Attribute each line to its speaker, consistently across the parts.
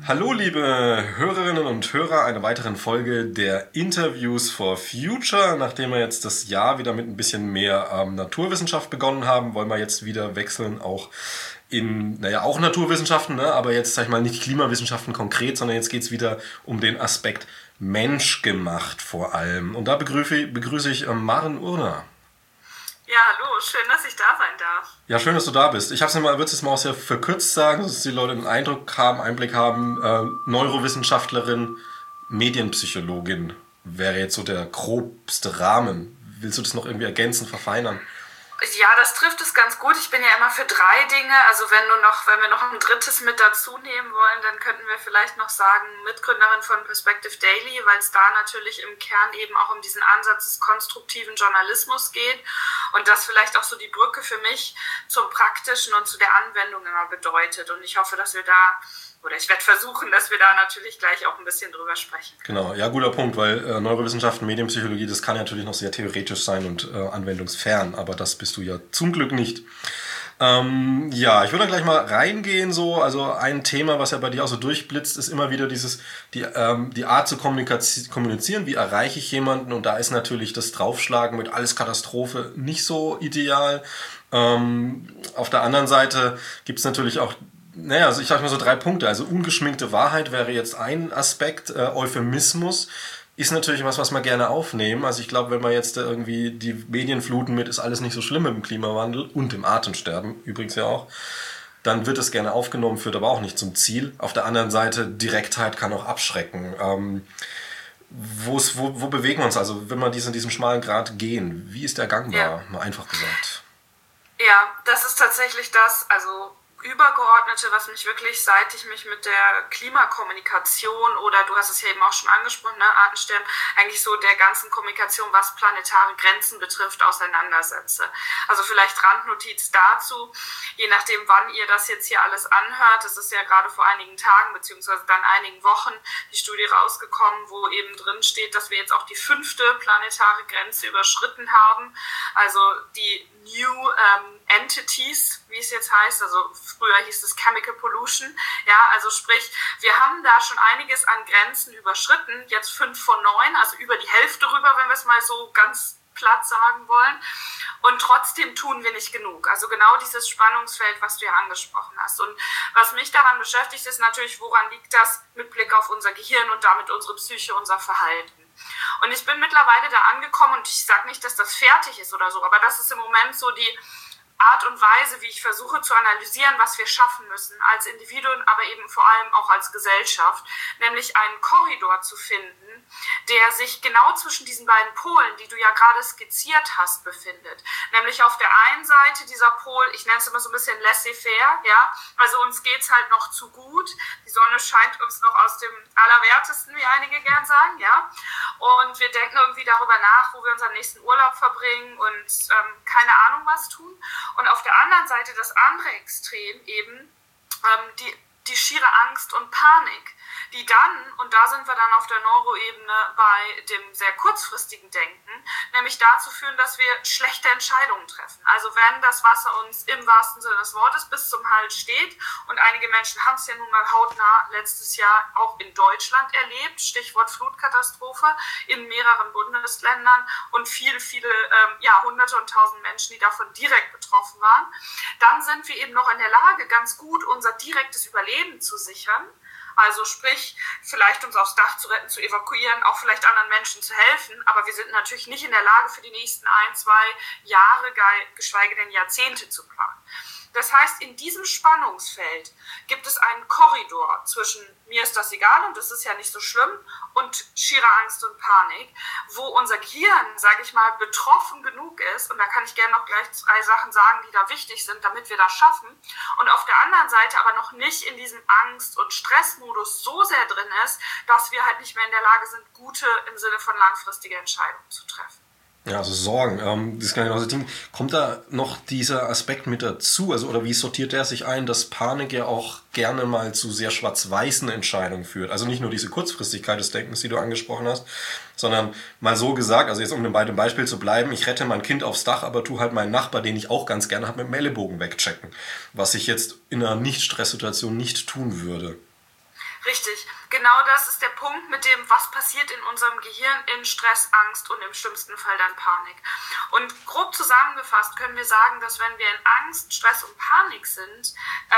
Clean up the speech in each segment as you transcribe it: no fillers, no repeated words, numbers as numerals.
Speaker 1: Hallo liebe Hörerinnen und Hörer einer weiteren Folge der Interviews for Future. Nachdem wir jetzt das Jahr wieder mit ein bisschen mehr Naturwissenschaft begonnen haben, wollen wir jetzt wieder wechseln auch in, auch Naturwissenschaften, ne? Aber jetzt sag ich mal nicht Klimawissenschaften konkret, sondern jetzt geht's wieder um den Aspekt menschgemacht vor allem. Und da begrüße ich Maren Urner.
Speaker 2: Ja, hallo, schön, dass ich da sein darf.
Speaker 1: Ja, schön, dass du da bist. Ich würde es mal auch sehr verkürzt sagen, dass die Leute einen Einblick haben. Neurowissenschaftlerin, Medienpsychologin wäre jetzt so der grobste Rahmen. Willst du das noch irgendwie ergänzen, verfeinern?
Speaker 2: Ja, das trifft es ganz gut. Ich bin ja immer für 3 Dinge. Also wenn wir noch ein drittes mit dazu nehmen wollen, dann könnten wir vielleicht noch sagen, Mitgründerin von Perspective Daily, weil es da natürlich im Kern eben auch um diesen Ansatz des konstruktiven Journalismus geht und das vielleicht auch so die Brücke für mich zum Praktischen und zu der Anwendung immer bedeutet. Und ich hoffe, ich werde versuchen, dass wir da natürlich gleich auch ein bisschen drüber sprechen.
Speaker 1: Genau, ja, guter Punkt, weil Neurowissenschaften, Medienpsychologie, das kann natürlich noch sehr theoretisch sein und anwendungsfern, aber das bist du ja zum Glück nicht. Ja, ich würde gleich mal reingehen so. Also ein Thema, was ja bei dir auch so durchblitzt, ist immer wieder die Art zu kommunizieren. Wie erreiche ich jemanden? Und da ist natürlich das Draufschlagen mit alles Katastrophe nicht so ideal. Auf der anderen Seite gibt es natürlich auch also ich sag mal so 3 Punkte. Also ungeschminkte Wahrheit wäre jetzt ein Aspekt. Euphemismus ist natürlich was man gerne aufnehmen. Also ich glaube, wenn man jetzt irgendwie die Medien fluten mit, ist alles nicht so schlimm im Klimawandel und im Atemsterben übrigens ja auch, dann wird es gerne aufgenommen, führt aber auch nicht zum Ziel. Auf der anderen Seite, Direktheit kann auch abschrecken. Wo bewegen wir uns? Also wenn wir diesen schmalen Grat gehen, wie ist der gangbar? Ja. Mal einfach gesagt.
Speaker 2: Ja, das ist tatsächlich Übergeordnete, was mich wirklich, seit ich mich mit der Klimakommunikation oder du hast es ja eben auch schon angesprochen, ne, Artensterben, eigentlich so der ganzen Kommunikation, was planetare Grenzen betrifft, auseinandersetze. Also vielleicht Randnotiz dazu, je nachdem, wann ihr das jetzt hier alles anhört, es ist ja gerade vor einigen Tagen beziehungsweise dann einigen Wochen die Studie rausgekommen, wo eben drin steht, dass wir jetzt auch die 5. planetare Grenze überschritten haben, also die New Entities, wie es jetzt heißt, also früher hieß es Chemical Pollution, ja, also sprich, wir haben da schon einiges an Grenzen überschritten, jetzt 5 von 9, also über die Hälfte rüber, wenn wir es mal so ganz platt sagen wollen, und trotzdem tun wir nicht genug. Also genau dieses Spannungsfeld, was du ja angesprochen hast. Und was mich daran beschäftigt, ist natürlich, woran liegt das mit Blick auf unser Gehirn und damit unsere Psyche, unser Verhalten. Und ich bin mittlerweile da angekommen und ich sage nicht, dass das fertig ist oder so, aber das ist im Moment so die Art und Weise, wie ich versuche zu analysieren, was wir schaffen müssen als Individuen, aber eben vor allem auch als Gesellschaft, nämlich einen Korridor zu finden, der sich genau zwischen diesen beiden Polen, die du ja gerade skizziert hast, befindet. Nämlich auf der einen Seite dieser Pol, ich nenne es immer so ein bisschen laissez-faire, ja, also uns geht's halt noch zu gut, die Sonne scheint uns noch aus dem Allerwertesten, wie einige gern sagen, ja, und wir denken irgendwie darüber nach, wo wir unseren nächsten Urlaub verbringen und keine Ahnung was tun. Und auf der anderen Seite das andere Extrem eben die schiere Angst und Panik, die dann, und da sind wir dann auf der Neuroebene bei dem sehr kurzfristigen Denken, nämlich dazu führen, dass wir schlechte Entscheidungen treffen. Also wenn das Wasser uns im wahrsten Sinne des Wortes bis zum Hals steht, und einige Menschen haben es ja nun mal hautnah letztes Jahr auch in Deutschland erlebt, Stichwort Flutkatastrophe in mehreren Bundesländern und viele Hunderte und Tausend Menschen, die davon direkt betroffen waren, dann sind wir eben noch in der Lage, ganz gut unser direktes Überleben zu sichern. Also sprich, vielleicht uns aufs Dach zu retten, zu evakuieren, auch vielleicht anderen Menschen zu helfen. Aber wir sind natürlich nicht in der Lage, für die nächsten 1, 2 Jahre, geschweige denn Jahrzehnte zu planen. Das heißt, in diesem Spannungsfeld gibt es einen Korridor zwischen mir ist das egal und das ist ja nicht so schlimm und schierer Angst und Panik, wo unser Gehirn, sage ich mal, betroffen genug ist, und da kann ich gerne noch gleich 3 Sachen sagen, die da wichtig sind, damit wir das schaffen, und auf der anderen Seite aber noch nicht in diesem Angst- und Stressmodus so sehr drin ist, dass wir halt nicht mehr in der Lage sind, gute im Sinne von langfristige Entscheidungen zu treffen.
Speaker 1: Ja, also Sorgen, das kann ich auch sagen. Kommt da noch dieser Aspekt mit dazu? Also, oder wie sortiert der sich ein, dass Panik ja auch gerne mal zu sehr schwarz-weißen Entscheidungen führt? Also nicht nur diese Kurzfristigkeit des Denkens, die du angesprochen hast, sondern mal so gesagt, also jetzt um bei dem Beispiel zu bleiben, ich rette mein Kind aufs Dach, aber tu halt meinen Nachbar, den ich auch ganz gerne habe, mit dem Ellenbogen wegchecken. Was ich jetzt in einer Nicht-Stress-Situation nicht tun würde.
Speaker 2: Richtig, genau das ist der Punkt mit dem, was passiert in unserem Gehirn in Stress, Angst und im schlimmsten Fall dann Panik. Und grob zusammengefasst können wir sagen, dass wenn wir in Angst, Stress und Panik sind,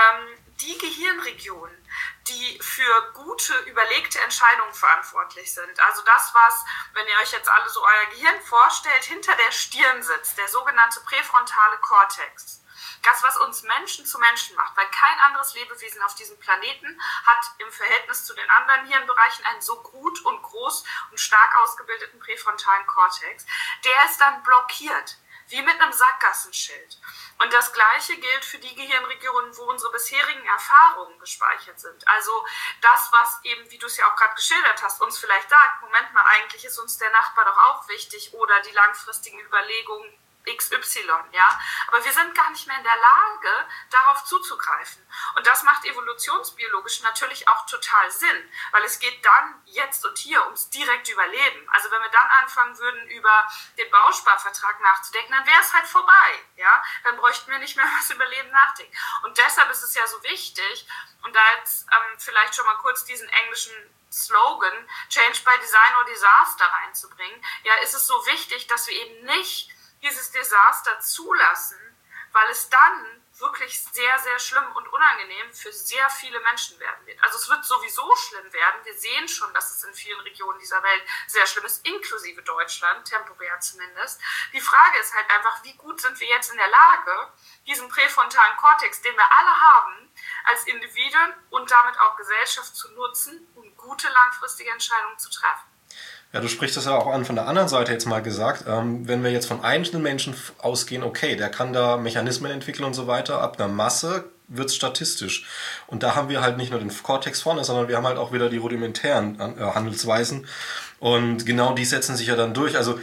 Speaker 2: die Gehirnregionen, die für gute, überlegte Entscheidungen verantwortlich sind, also das, was, wenn ihr euch jetzt alle so euer Gehirn vorstellt, hinter der Stirn sitzt, der sogenannte präfrontale Kortex, das, was uns Menschen zu Menschen macht, weil kein anderes Lebewesen auf diesem Planeten hat im Verhältnis zu den anderen Hirnbereichen einen so gut und groß und stark ausgebildeten präfrontalen Kortex, der ist dann blockiert, wie mit einem Sackgassenschild. Und das Gleiche gilt für die Gehirnregionen, wo unsere bisherigen Erfahrungen gespeichert sind. Also das, was eben, wie du es ja auch gerade geschildert hast, uns vielleicht sagt, Moment mal, eigentlich ist uns der Nachbar doch auch wichtig oder die langfristigen Überlegungen XY, ja, aber wir sind gar nicht mehr in der Lage, darauf zuzugreifen. Und das macht evolutionsbiologisch natürlich auch total Sinn, weil es geht dann jetzt und hier ums direkte Überleben. Also wenn wir dann anfangen würden, über den Bausparvertrag nachzudenken, dann wäre es halt vorbei, ja, dann bräuchten wir nicht mehr über das Überleben nachdenken. Und deshalb ist es ja so wichtig, und da jetzt vielleicht schon mal kurz diesen englischen Slogan, Change by Design or Disaster reinzubringen, ja, ist es so wichtig, dass wir eben nicht dieses Desaster zulassen, weil es dann wirklich sehr, sehr schlimm und unangenehm für sehr viele Menschen werden wird. Also es wird sowieso schlimm werden. Wir sehen schon, dass es in vielen Regionen dieser Welt sehr schlimm ist, inklusive Deutschland, temporär zumindest. Die Frage ist halt einfach, wie gut sind wir jetzt in der Lage, diesen präfrontalen Kortex, den wir alle haben, als Individuen und damit auch Gesellschaft zu nutzen, um gute langfristige Entscheidungen zu treffen.
Speaker 1: Ja, du sprichst das ja auch an von der anderen Seite jetzt mal gesagt. Wenn wir jetzt von einzelnen Menschen ausgehen, okay, der kann da Mechanismen entwickeln und so weiter, ab einer Masse wird's statistisch. Und da haben wir halt nicht nur den Kortex vorne, sondern wir haben halt auch wieder die rudimentären Handelsweisen. Und genau die setzen sich ja dann durch. Also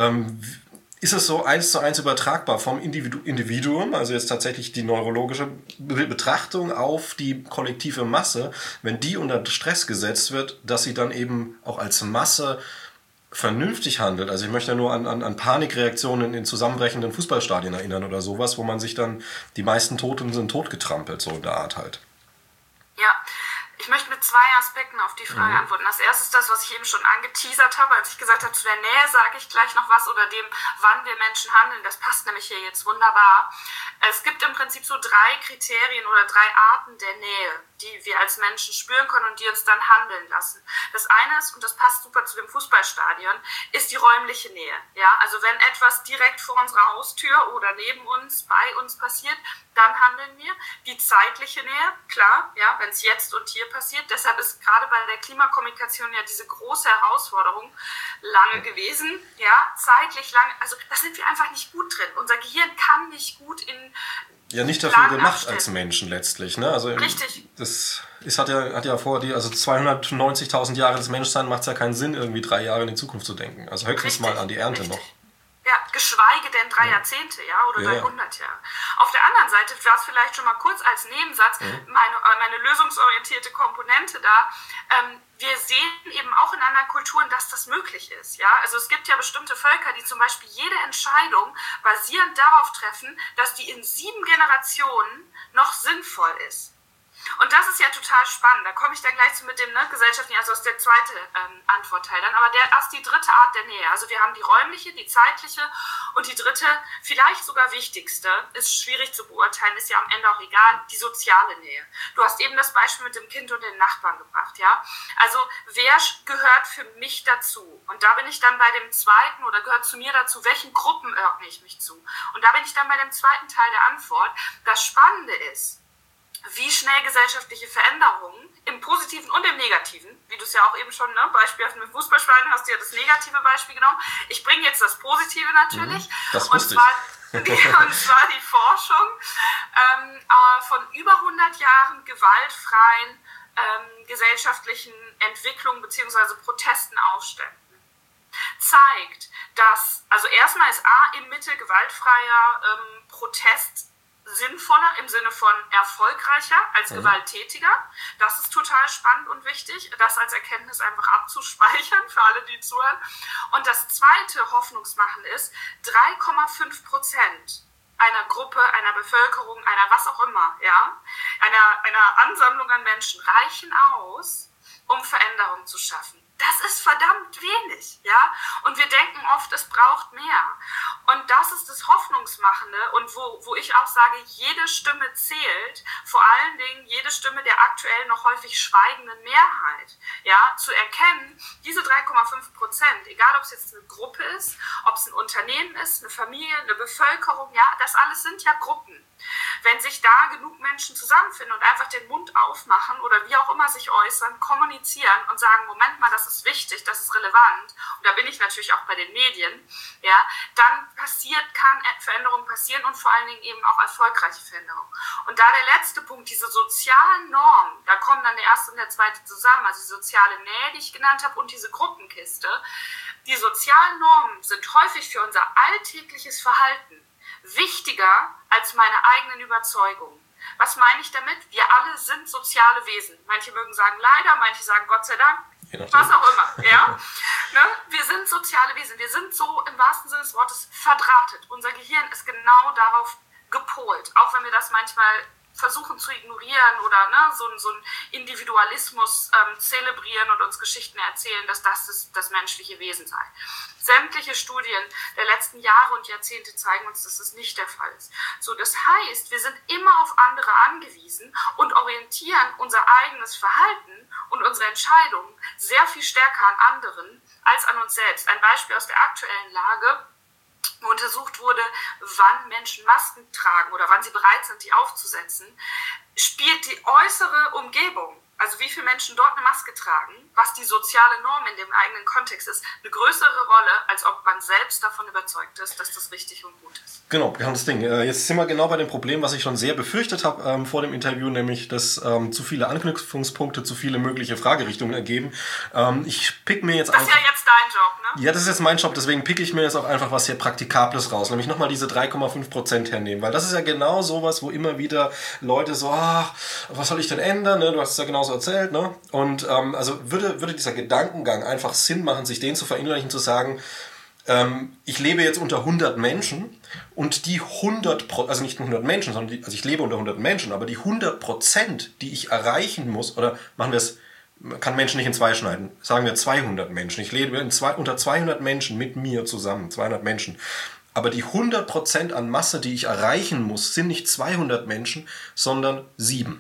Speaker 1: ist es so 1:1 übertragbar vom Individuum, also jetzt tatsächlich die neurologische Betrachtung auf die kollektive Masse, wenn die unter Stress gesetzt wird, dass sie dann eben auch als Masse vernünftig handelt. Also ich möchte nur an Panikreaktionen in zusammenbrechenden Fußballstadien erinnern oder sowas, wo man sich dann, die meisten Toten sind totgetrampelt, so in der Art halt.
Speaker 2: Ja, ich möchte mit zwei Aspekten auf die Frage antworten. Das erste ist das, was ich eben schon angeteasert habe, als ich gesagt habe, zu der Nähe sage ich gleich noch was oder dem, wann wir Menschen handeln. Das passt nämlich hier jetzt wunderbar. Es gibt im Prinzip so 3 Kriterien oder 3 Arten der Nähe, die wir als Menschen spüren können und die uns dann handeln lassen. Das eine ist, und das passt super zu dem Fußballstadion, ist die räumliche Nähe. Ja, also wenn etwas direkt vor unserer Haustür oder neben uns, bei uns passiert, dann handeln wir. Die zeitliche Nähe, klar, ja, wenn es jetzt und hier passiert. Deshalb ist gerade bei der Klimakommunikation ja diese große Herausforderung lange gewesen, ja, zeitlich lange, also da sind wir einfach nicht gut drin. Unser Gehirn kann nicht gut in
Speaker 1: ja, nicht dafür gemacht als Menschen letztlich, ne? Also
Speaker 2: richtig.
Speaker 1: Das hat ja vor, also 290.000 Jahre des Menschseins macht es ja keinen Sinn, irgendwie 3 Jahre in die Zukunft zu denken. Also höchstens mal an die Ernte noch.
Speaker 2: Ja, geschweige denn 3 Jahrzehnte, ja, oder 300 Jahre. Auf der anderen Seite, das vielleicht schon mal kurz als Nebensatz, meine lösungsorientierte Komponente da, wir sehen eben auch in anderen Kulturen, dass das möglich ist, ja. Also es gibt ja bestimmte Völker, die zum Beispiel jede Entscheidung basierend darauf treffen, dass die in 7 Generationen noch sinnvoll ist. Und das ist ja total spannend. Da komme ich dann gleich zu mit dem gesellschaftlichen, also das ist der zweite Antwortteil dann. Aber das ist die dritte Art der Nähe. Also wir haben die räumliche, die zeitliche und die dritte, vielleicht sogar wichtigste, ist schwierig zu beurteilen, ist ja am Ende auch egal, die soziale Nähe. Du hast eben das Beispiel mit dem Kind und den Nachbarn gebracht, ja. Also wer gehört für mich dazu? Und da bin ich dann bei dem zweiten oder gehört zu mir dazu, welchen Gruppen ordne ich mich zu? Und da bin ich dann bei dem zweiten Teil der Antwort. Das Spannende ist, wie schnell gesellschaftliche Veränderungen im Positiven und im Negativen, wie du es ja auch eben schon beispielhaft mit Fußballspielen hast du ja das negative Beispiel genommen. Ich bringe jetzt das Positive natürlich.
Speaker 1: Das
Speaker 2: und zwar die Forschung von über 100 Jahren gewaltfreien gesellschaftlichen Entwicklungen bzw. Protesten, Aufständen zeigt, dass, also erstmal ist im Mittel gewaltfreier Protest sinnvoller im Sinne von erfolgreicher als gewalttätiger. Das ist total spannend und wichtig, das als Erkenntnis einfach abzuspeichern für alle, die zuhören. Und das zweite Hoffnungsmachen ist, 3,5% einer Gruppe, einer Bevölkerung, einer was auch immer, ja, einer Ansammlung an Menschen reichen aus, um Veränderung zu schaffen. Das ist verdammt wenig, ja. Und wir denken oft, es braucht mehr. Und das ist das Hoffnungsmachende und wo ich auch sage, jede Stimme zählt, vor allen Dingen jede Stimme der aktuell noch häufig schweigenden Mehrheit, ja, zu erkennen, diese 3,5%, egal ob es jetzt eine Gruppe ist, ob es ein Unternehmen ist, eine Familie, eine Bevölkerung, ja, das alles sind ja Gruppen. Wenn sich da genug Menschen zusammenfinden und einfach den Mund aufmachen oder wie auch immer sich äußern, kommunizieren und sagen, Moment mal, das ist wichtig, das ist relevant, und da bin ich natürlich auch bei den Medien, ja, dann kann Veränderung passieren und vor allen Dingen eben auch erfolgreiche Veränderung. Und da der letzte Punkt, diese sozialen Normen, da kommen dann der erste und der zweite zusammen, also die soziale Nähe, die ich genannt habe, und diese Gruppenkiste. Die sozialen Normen sind häufig für unser alltägliches Verhalten wichtiger als meine eigenen Überzeugungen. Was meine ich damit? Wir alle sind soziale Wesen. Manche mögen sagen leider, manche sagen Gott sei Dank, was auch immer. Ja? Ne? Wir sind soziale Wesen. Wir sind so im wahrsten Sinne des Wortes verdrahtet. Unser Gehirn ist genau darauf gepolt. Auch wenn wir das manchmal versuchen zu ignorieren oder so einen Individualismus zelebrieren und uns Geschichten erzählen, dass das menschliche Wesen sei. Sämtliche Studien der letzten Jahre und Jahrzehnte zeigen uns, dass das nicht der Fall ist. So, das heißt, wir sind immer auf andere angewiesen und orientieren unser eigenes Verhalten und unsere Entscheidungen sehr viel stärker an anderen als an uns selbst. Ein Beispiel aus der aktuellen Lage: wo untersucht wurde, wann Menschen Masken tragen oder wann sie bereit sind, die aufzusetzen, spielt die äußere Umgebung, also wie viele Menschen dort eine Maske tragen, was die soziale Norm in dem eigenen Kontext ist, eine größere Rolle, als ob man selbst davon überzeugt ist, dass das richtig und gut ist.
Speaker 1: Genau, das Ding. Jetzt sind wir genau bei dem Problem, was ich schon sehr befürchtet habe vor dem Interview, nämlich, dass zu viele Anknüpfungspunkte, zu viele mögliche Fragerichtungen ergeben. Ich pick mir jetzt
Speaker 2: Das ist ja jetzt dein Job, ne?
Speaker 1: Ja, das ist jetzt mein Job, deswegen pick ich mir jetzt auch einfach was hier Praktikables raus, nämlich nochmal diese 3,5% hernehmen, weil das ist ja genau sowas, wo immer wieder Leute so, was soll ich denn ändern, ne? Du hast es ja genauso erzählt, ne? Und also würde dieser Gedankengang einfach Sinn machen, sich den zu verinnerlichen, zu sagen, ich lebe jetzt unter 100 Menschen und die 100%, also nicht 100 Menschen, sondern also ich lebe unter 100 Menschen, aber die 100%, die ich erreichen muss, oder machen wir es, man kann Menschen nicht in zwei schneiden, sagen wir 200 Menschen. Ich lebe unter 200 Menschen mit mir zusammen, 200 Menschen. Aber die 100% an Masse, die ich erreichen muss, sind nicht 200 Menschen, sondern 7.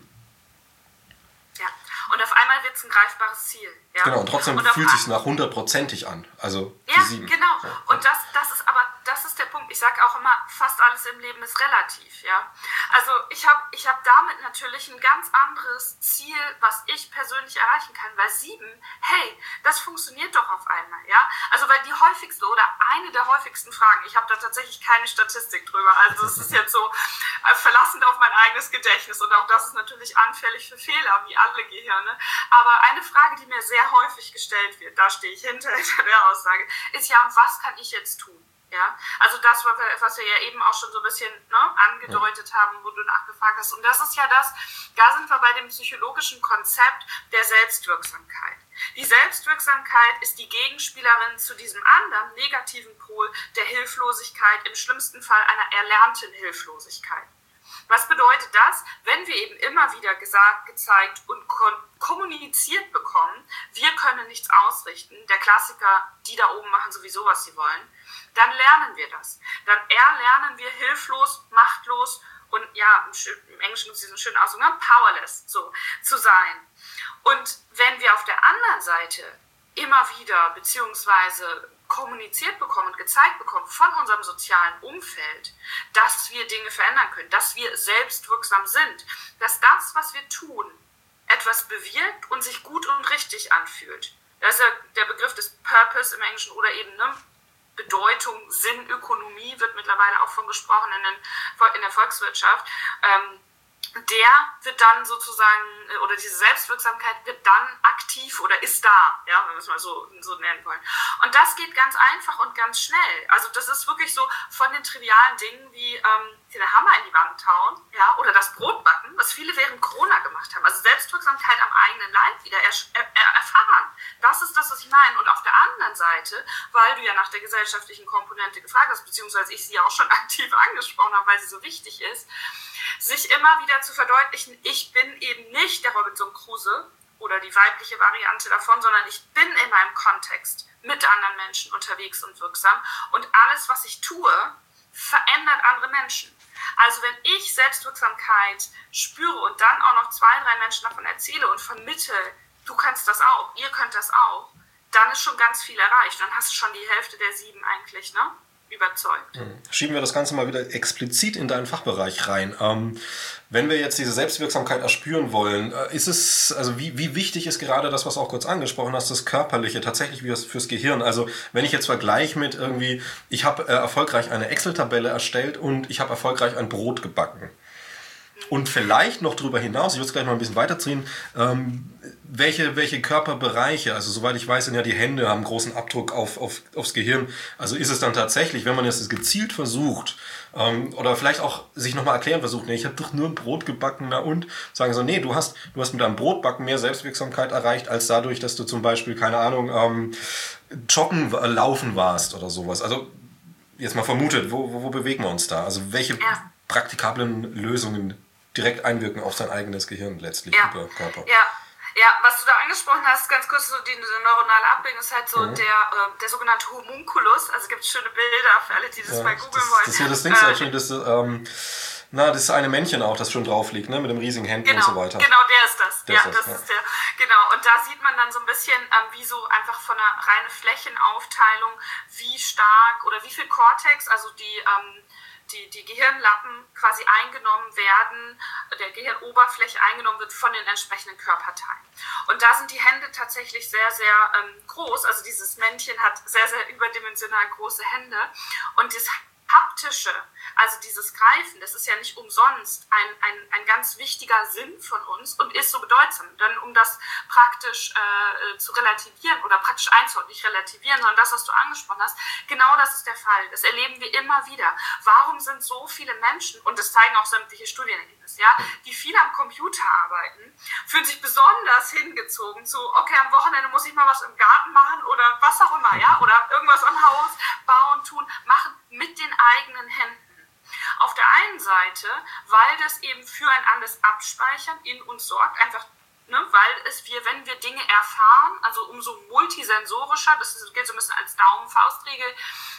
Speaker 2: Ja, und auf einmal wird es ein greifbares Ziel. Ja?
Speaker 1: Genau, und trotzdem fühlt es sich nach 100%ig an. Also
Speaker 2: ja, die 7. Genau. Ja. Und das ist der Punkt. Ich sage auch immer, fast alles im Leben ist relativ. Ja? Also ich hab damit natürlich ein ganz anderes Ziel, was ich persönlich erreichen kann. Weil 7, hey, das funktioniert doch auf einmal. Ja? Also weil die häufigste oder eine der häufigsten Fragen, ich habe da tatsächlich keine Statistik drüber, also es ist jetzt so verlassend auf mein eigenes Gedächtnis, und auch das ist natürlich anfällig für Fehler, wie alle Gehirne. Aber eine Frage, die mir sehr häufig gestellt wird, da stehe ich hinter der Aussage, ist ja, was kann ich jetzt tun? Ja, also das, was wir ja eben auch schon so ein bisschen angedeutet haben, wo du nachgefragt hast. Und das ist ja da sind wir bei dem psychologischen Konzept der Selbstwirksamkeit. Die Selbstwirksamkeit ist die Gegenspielerin zu diesem anderen negativen Pol der Hilflosigkeit, im schlimmsten Fall einer erlernten Hilflosigkeit. Was bedeutet das? Wenn wir eben immer wieder gesagt, gezeigt und kommuniziert bekommen, wir können nichts ausrichten, der Klassiker, die da oben machen sowieso, was sie wollen, dann lernen wir das. Dann erlernen wir hilflos, machtlos und ja, im Englischen gibt es diesen schönen Ausdruck, powerless, so, zu sein. Und wenn wir auf der anderen Seite immer wieder beziehungsweise kommuniziert bekommen und gezeigt bekommen von unserem sozialen Umfeld, dass wir Dinge verändern können, dass wir selbstwirksam sind, dass das, was wir tun, etwas bewirkt und sich gut und richtig anfühlt. Das ist ja der Begriff des Purpose im Englischen oder eben Bedeutung, Sinn, Ökonomie wird mittlerweile auch von gesprochen in der Volkswirtschaft. Der wird dann sozusagen, oder diese Selbstwirksamkeit wird dann aktiv oder ist da, ja, wenn wir es mal so nennen wollen. Und das geht ganz einfach und ganz schnell. Also das ist wirklich so von den trivialen Dingen wie den Hammer in die Wand hauen, ja, oder das Brot backen, was viele während Corona gemacht haben. Also Selbstwirksamkeit am eigenen Leib wieder erfahren. Das ist das, was ich meine. Und auf der anderen Seite, weil du ja nach der gesellschaftlichen Komponente gefragt hast, beziehungsweise ich sie auch schon aktiv angesprochen habe, weil sie so wichtig ist, sich immer wieder zu verdeutlichen, ich bin eben nicht der Robinson Crusoe oder die weibliche Variante davon, sondern ich bin in meinem Kontext mit anderen Menschen unterwegs und wirksam und alles, was ich tue, verändert andere Menschen. Also wenn ich Selbstwirksamkeit spüre und dann auch noch 2, 3 Menschen davon erzähle und vermittle, du kannst das auch, ihr könnt das auch, dann ist schon ganz viel erreicht. Dann hast du schon die Hälfte der 7 eigentlich, ne? Überzeugt.
Speaker 1: Schieben wir das Ganze mal wieder explizit in deinen Fachbereich rein. Wenn wir jetzt diese Selbstwirksamkeit erspüren wollen, ist es, also wie wichtig ist gerade das, was du auch kurz angesprochen hast, das Körperliche, tatsächlich wie das fürs Gehirn? Also wenn ich jetzt vergleiche mit irgendwie, ich habe erfolgreich eine Excel-Tabelle erstellt und ich habe erfolgreich ein Brot gebacken. Und vielleicht noch darüber hinaus, ich würde es gleich mal ein bisschen weiterziehen, welche Körperbereiche, also soweit ich weiß, sind ja die Hände, haben großen Abdruck aufs Gehirn. Also ist es dann tatsächlich, wenn man jetzt gezielt versucht, oder vielleicht auch sich nochmal erklären versucht, nee, ich habe doch nur ein Brot gebacken, na und? Sagen so, nee, du hast mit deinem Brotbacken mehr Selbstwirksamkeit erreicht, als dadurch, dass du zum Beispiel, keine Ahnung, joggen, laufen warst oder sowas. Also jetzt mal vermutet, wo bewegen wir uns da? Also welche praktikablen Lösungen direkt einwirken auf sein eigenes Gehirn letztlich über Körper.
Speaker 2: Ja, was du da angesprochen hast, ganz kurz so diese neuronale Abbildung, ist halt so der sogenannte Homunculus. Also gibt es schöne Bilder für alle, die das mal googeln wollen.
Speaker 1: Das hier, das Ding ist halt schön, das ist eine Männchen auch, das schon drauf liegt, ne, mit dem riesigen Händen und so weiter.
Speaker 2: Genau, der ist das. Das ist der. Genau, und da sieht man dann so ein bisschen, wie so einfach von einer reinen Flächenaufteilung, wie stark oder wie viel Cortex, also die Gehirnlappen quasi eingenommen werden, der Gehirnoberfläche eingenommen wird von den entsprechenden Körperteilen. Und da sind die Hände tatsächlich sehr, sehr groß. Also dieses Männchen hat sehr, sehr überdimensional große Hände. Und das Haptische, also dieses Greifen, das ist ja nicht umsonst ein ganz wichtiger Sinn von uns und ist so bedeutsam. Denn um das praktisch zu relativieren oder praktisch einzuordnen, nicht relativieren, sondern das, was du angesprochen hast, genau das ist der Fall. Das erleben wir immer wieder. Warum sind so viele Menschen, und das zeigen auch sämtliche Studienergebnisse, die viel am Computer arbeiten, fühlen sich besonders hingezogen zu, okay, am Wochenende muss ich mal was im Garten machen oder was auch immer, oder irgendwas am Haus bauen, tun, machen mit den eigenen Händen. Auf der einen Seite, weil das eben für ein anderes Abspeichern in uns sorgt, einfach, weil wenn wir Dinge erfahren, also umso multisensorischer, das gilt so ein bisschen als Daumen-Faustregel,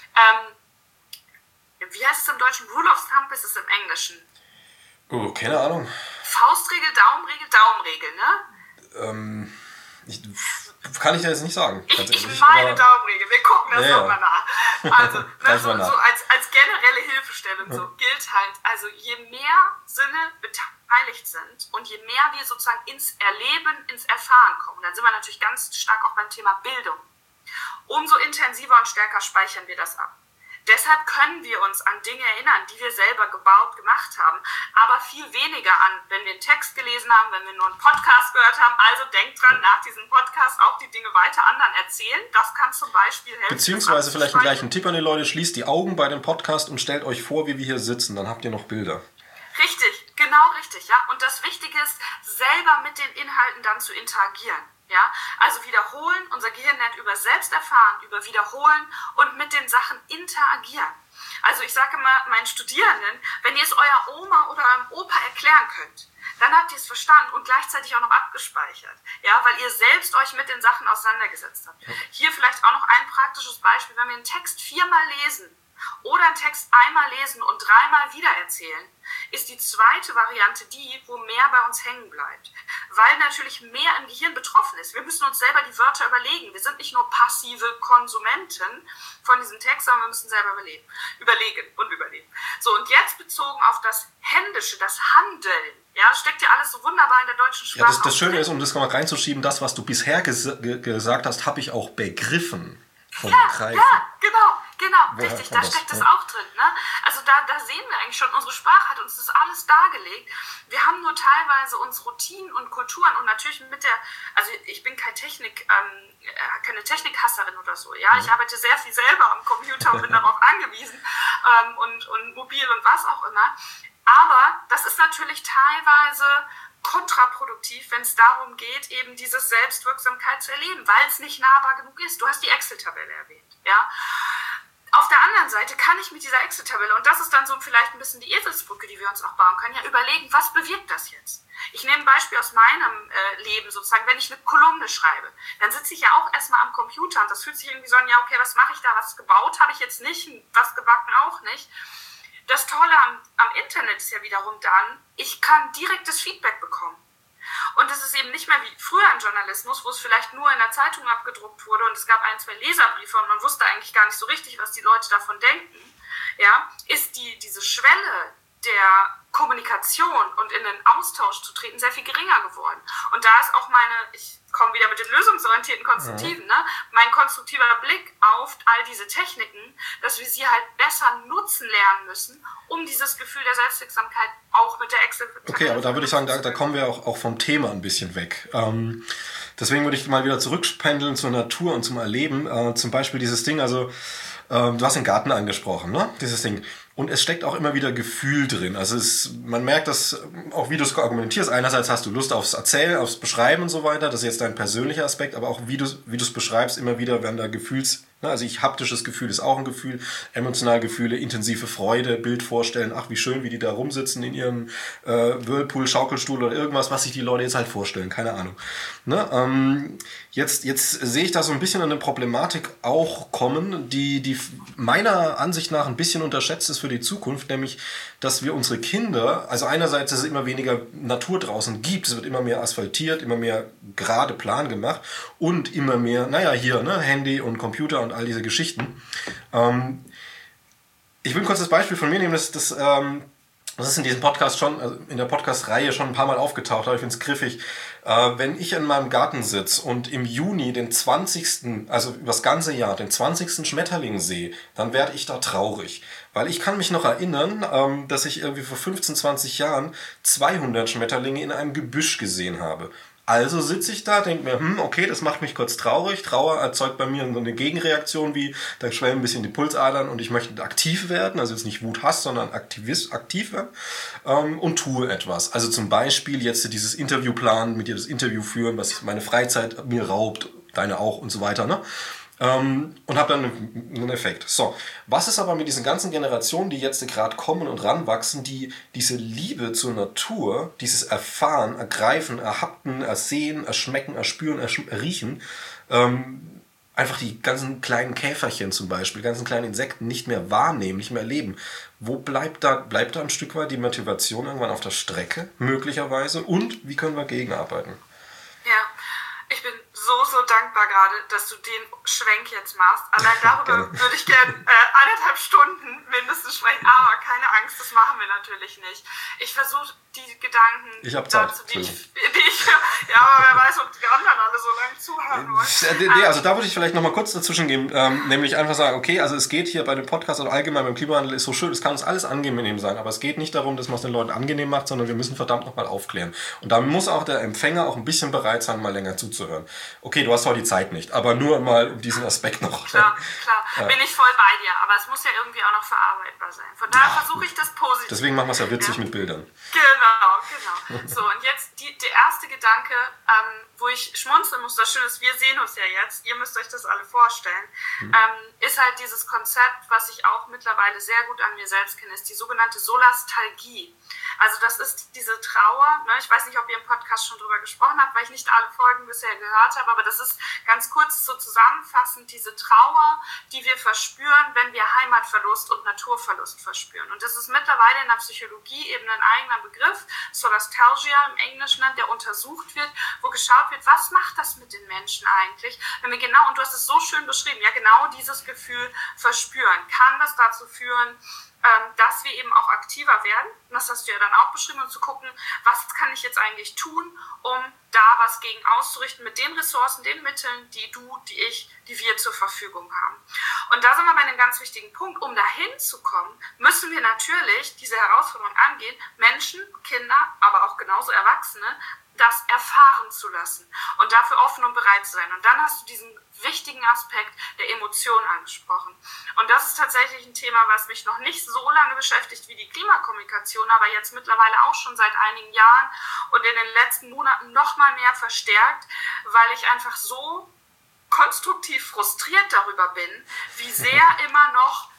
Speaker 2: wie heißt es im Deutschen? Rule of Thumb ist es im Englischen.
Speaker 1: Oh, keine Ahnung.
Speaker 2: Faustregel, Daumenregel, ne?
Speaker 1: Kann ich dir jetzt nicht sagen.
Speaker 2: Ich meine Daumenregel, wir gucken das nochmal nach. Also, so als generelle Hilfestellung so gilt halt, also je mehr Sinne beteiligt sind und je mehr wir sozusagen ins Erleben, ins Erfahren kommen, dann sind wir natürlich ganz stark auch beim Thema Bildung, umso intensiver und stärker speichern wir das ab. Deshalb können wir uns an Dinge erinnern, die wir selber gemacht haben, aber viel weniger an, wenn wir einen Text gelesen haben, wenn wir nur einen Podcast gehört haben. Also denkt dran, nach diesem Podcast auch die Dinge weiter anderen erzählen. Das kann zum Beispiel helfen.
Speaker 1: Beziehungsweise vielleicht einen gleichen Tipp an die Leute, schließt die Augen bei dem Podcast und stellt euch vor, wie wir hier sitzen. Dann habt ihr noch Bilder.
Speaker 2: Richtig, genau richtig. Ja. Und das Wichtige ist, selber mit den Inhalten dann zu interagieren. Ja, also wiederholen, unser Gehirn lernt über Selbsterfahren, über Wiederholen und mit den Sachen interagieren. Also ich sage immer meinen Studierenden, wenn ihr es eurer Oma oder eurem Opa erklären könnt, dann habt ihr es verstanden und gleichzeitig auch noch abgespeichert. Ja, weil ihr selbst euch mit den Sachen auseinandergesetzt habt. Hier vielleicht auch noch ein praktisches Beispiel, wenn wir einen Text 4-mal lesen oder einen Text einmal lesen und 3-mal wiedererzählen, ist die zweite Variante die, wo mehr bei uns hängen bleibt. Weil natürlich mehr im Gehirn betroffen ist. Wir müssen uns selber die Wörter überlegen. Wir sind nicht nur passive Konsumenten von diesem Text, sondern wir müssen selber überlegen. So, und jetzt bezogen auf das Händische, das Handeln, steckt ja alles so wunderbar in der deutschen Sprache.
Speaker 1: Ja, das Schöne ist, um das mal reinzuschieben, das, was du bisher gesagt hast, habe ich auch begriffen.
Speaker 2: Genau, richtig, da steckt das auch drin. Ne? Also da sehen wir eigentlich schon, unsere Sprache hat uns das alles dargelegt. Wir haben nur teilweise uns Routinen und Kulturen und natürlich also ich bin keine Technikhasserin oder so. Ja, ich arbeite sehr viel selber am Computer und bin darauf angewiesen und mobil und was auch immer. Aber das ist natürlich teilweise kontraproduktiv, wenn es darum geht, eben diese Selbstwirksamkeit zu erleben, weil es nicht nahbar genug ist. Du hast die Excel-Tabelle erwähnt. Ja? Auf Auf der anderen Seite kann ich mit dieser Excel-Tabelle, und das ist dann so vielleicht ein bisschen die Eselsbrücke, die wir uns auch bauen können, ja überlegen, was bewirkt das jetzt? Ich nehme ein Beispiel aus meinem Leben sozusagen, wenn ich eine Kolumne schreibe, dann sitze ich ja auch erstmal am Computer und das fühlt sich irgendwie so an, ja okay, was mache ich da, was gebaut habe ich jetzt nicht, was gebacken auch nicht. Das Tolle am Internet ist ja wiederum dann, ich kann direktes Feedback bekommen. Und es ist eben nicht mehr wie früher im Journalismus, wo es vielleicht nur in der Zeitung abgedruckt wurde und es gab 1, 2 Leserbriefe und man wusste eigentlich gar nicht so richtig, was die Leute davon denken, ja, ist diese Schwelle der Kommunikation und in den Austausch zu treten sehr viel geringer geworden. Und da ist auch ich komme wieder mit dem lösungsorientierten Konstruktiven, ne? Mein konstruktiver Blick auf all diese Techniken, dass wir sie halt besser nutzen lernen müssen, um dieses Gefühl der Selbstwirksamkeit auch mit der Excel.
Speaker 1: Okay, aber da würde ich sagen, da kommen wir auch vom Thema ein bisschen weg. Deswegen würde ich mal wieder zurückpendeln zur Natur und zum Erleben. Zum Beispiel dieses Ding, also du hast den Garten angesprochen, ne? Dieses Ding. Und es steckt auch immer wieder Gefühl drin. Also man merkt das, auch wie du es argumentierst. Einerseits hast du Lust aufs Erzählen, aufs Beschreiben und so weiter. Das ist jetzt dein persönlicher Aspekt. Aber auch wie du es beschreibst, immer wieder werden da also haptisches Gefühl ist auch ein Gefühl. Emotionale Gefühle, intensive Freude, Bild vorstellen. Ach, wie schön, wie die da rumsitzen in ihrem Whirlpool, Schaukelstuhl oder irgendwas, was sich die Leute jetzt halt vorstellen. Keine Ahnung. Ne? Jetzt sehe ich da so ein bisschen eine Problematik auch kommen, die meiner Ansicht nach ein bisschen unterschätzt ist für die Zukunft, nämlich, dass wir unsere Kinder, also einerseits, dass es immer weniger Natur draußen gibt, es wird immer mehr asphaltiert, immer mehr gerade Plan gemacht und immer mehr, Handy und Computer und all diese Geschichten. Ich will ein kurzes Beispiel von mir nehmen, das ist in diesem Podcast schon, also in der Podcast-Reihe schon ein paar Mal aufgetaucht, aber ich finde es griffig. Wenn ich in meinem Garten sitze und im Juni den 20., also übers ganze Jahr, den 20. Schmetterling sehe, dann werde ich da traurig. Weil ich kann mich noch erinnern, dass ich irgendwie vor 15, 20 Jahren 200 Schmetterlinge in einem Gebüsch gesehen habe. Also sitze ich da, denke mir, okay, das macht mich kurz traurig. Trauer erzeugt bei mir so eine Gegenreaktion, wie da schwellen ein bisschen die Pulsadern und ich möchte aktiv werden, also jetzt nicht Wut, Hass, sondern aktiv werden und tue etwas. Also zum Beispiel jetzt dieses Interview planen, mit dir das Interview führen, was meine Freizeit mir raubt, deine auch und so weiter, ne? Und habe dann einen Effekt. So, was ist aber mit diesen ganzen Generationen, die jetzt gerade kommen und ranwachsen, die diese Liebe zur Natur, dieses Erfahren, Ergreifen, Erhapten, Ersehen, Erschmecken, Erspüren, Erriechen, einfach die ganzen kleinen Käferchen zum Beispiel, ganzen kleinen Insekten nicht mehr wahrnehmen, nicht mehr erleben. Wo bleibt da ein Stück weit die Motivation irgendwann auf der Strecke, möglicherweise? Und wie können wir gegenarbeiten?
Speaker 2: Ja, ich bin so dankbar gerade, dass du den Schwenk jetzt machst. Allein darüber würde ich gerne 1,5 Stunden mindestens sprechen. Aber keine Angst, das machen wir natürlich nicht. Ich versuche die Gedanken
Speaker 1: dazu,
Speaker 2: die ich ja, aber wer weiß, ob die anderen alle so lange zuhören wollen.
Speaker 1: Also da würde ich vielleicht nochmal kurz dazwischen geben, nämlich einfach sagen, okay, also es geht hier bei dem Podcast oder allgemein beim Klimawandel ist so schön, es kann uns alles angenehm sein, aber es geht nicht darum, dass man es den Leuten angenehm macht, sondern wir müssen verdammt nochmal aufklären. Und da muss auch der Empfänger auch ein bisschen bereit sein, mal länger zuzuhören. Okay, du hast heute die Zeit nicht, aber nur mal um diesen Aspekt noch.
Speaker 2: Klar, bin ich voll bei dir, aber es muss ja irgendwie auch noch verarbeitbar sein. Von daher versuche ich das positiv.
Speaker 1: Deswegen machen wir es ja witzig mit Bildern.
Speaker 2: Genau. So, und jetzt der erste Gedanke, wo ich schmunzeln muss, das Schöne ist, wir sehen uns ja jetzt, ihr müsst euch das alle vorstellen, ist halt dieses Konzept, was ich auch mittlerweile sehr gut an mir selbst kenne, ist die sogenannte Solastalgie. Also das ist diese Trauer, ne? Ich weiß nicht, ob ihr im Podcast schon drüber gesprochen habt, weil ich nicht alle Folgen bisher gehört habe, aber das ist ganz kurz so zusammenfassend diese Trauer, die wir verspüren, wenn wir Heimatverlust und Naturverlust verspüren. Und das ist mittlerweile in der Psychologie eben ein eigener Begriff, Solastalgia im Englischen, der untersucht wird, wo geschaut wird, was macht das mit den Menschen eigentlich, wenn wir genau, und du hast es so schön beschrieben, ja genau dieses Gefühl verspüren. Kann das dazu führen, dass wir eben auch aktiver werden, das hast du ja dann auch beschrieben, und zu gucken, was kann ich jetzt eigentlich tun, um da was gegen auszurichten mit den Ressourcen, den Mitteln, die wir zur Verfügung haben. Und da sind wir bei einem ganz wichtigen Punkt. Um dahin zu kommen, müssen wir natürlich diese Herausforderung angehen, Menschen, Kinder, aber auch genauso Erwachsene, das erfahren zu lassen und dafür offen und bereit zu sein. Und dann hast du diesen wichtigen Aspekt der Emotionen angesprochen. Und das ist tatsächlich ein Thema, was mich noch nicht so lange beschäftigt wie die Klimakommunikation, aber jetzt mittlerweile auch schon seit einigen Jahren und in den letzten Monaten noch mal mehr verstärkt, weil ich einfach so konstruktiv frustriert darüber bin, wie sehr immer noch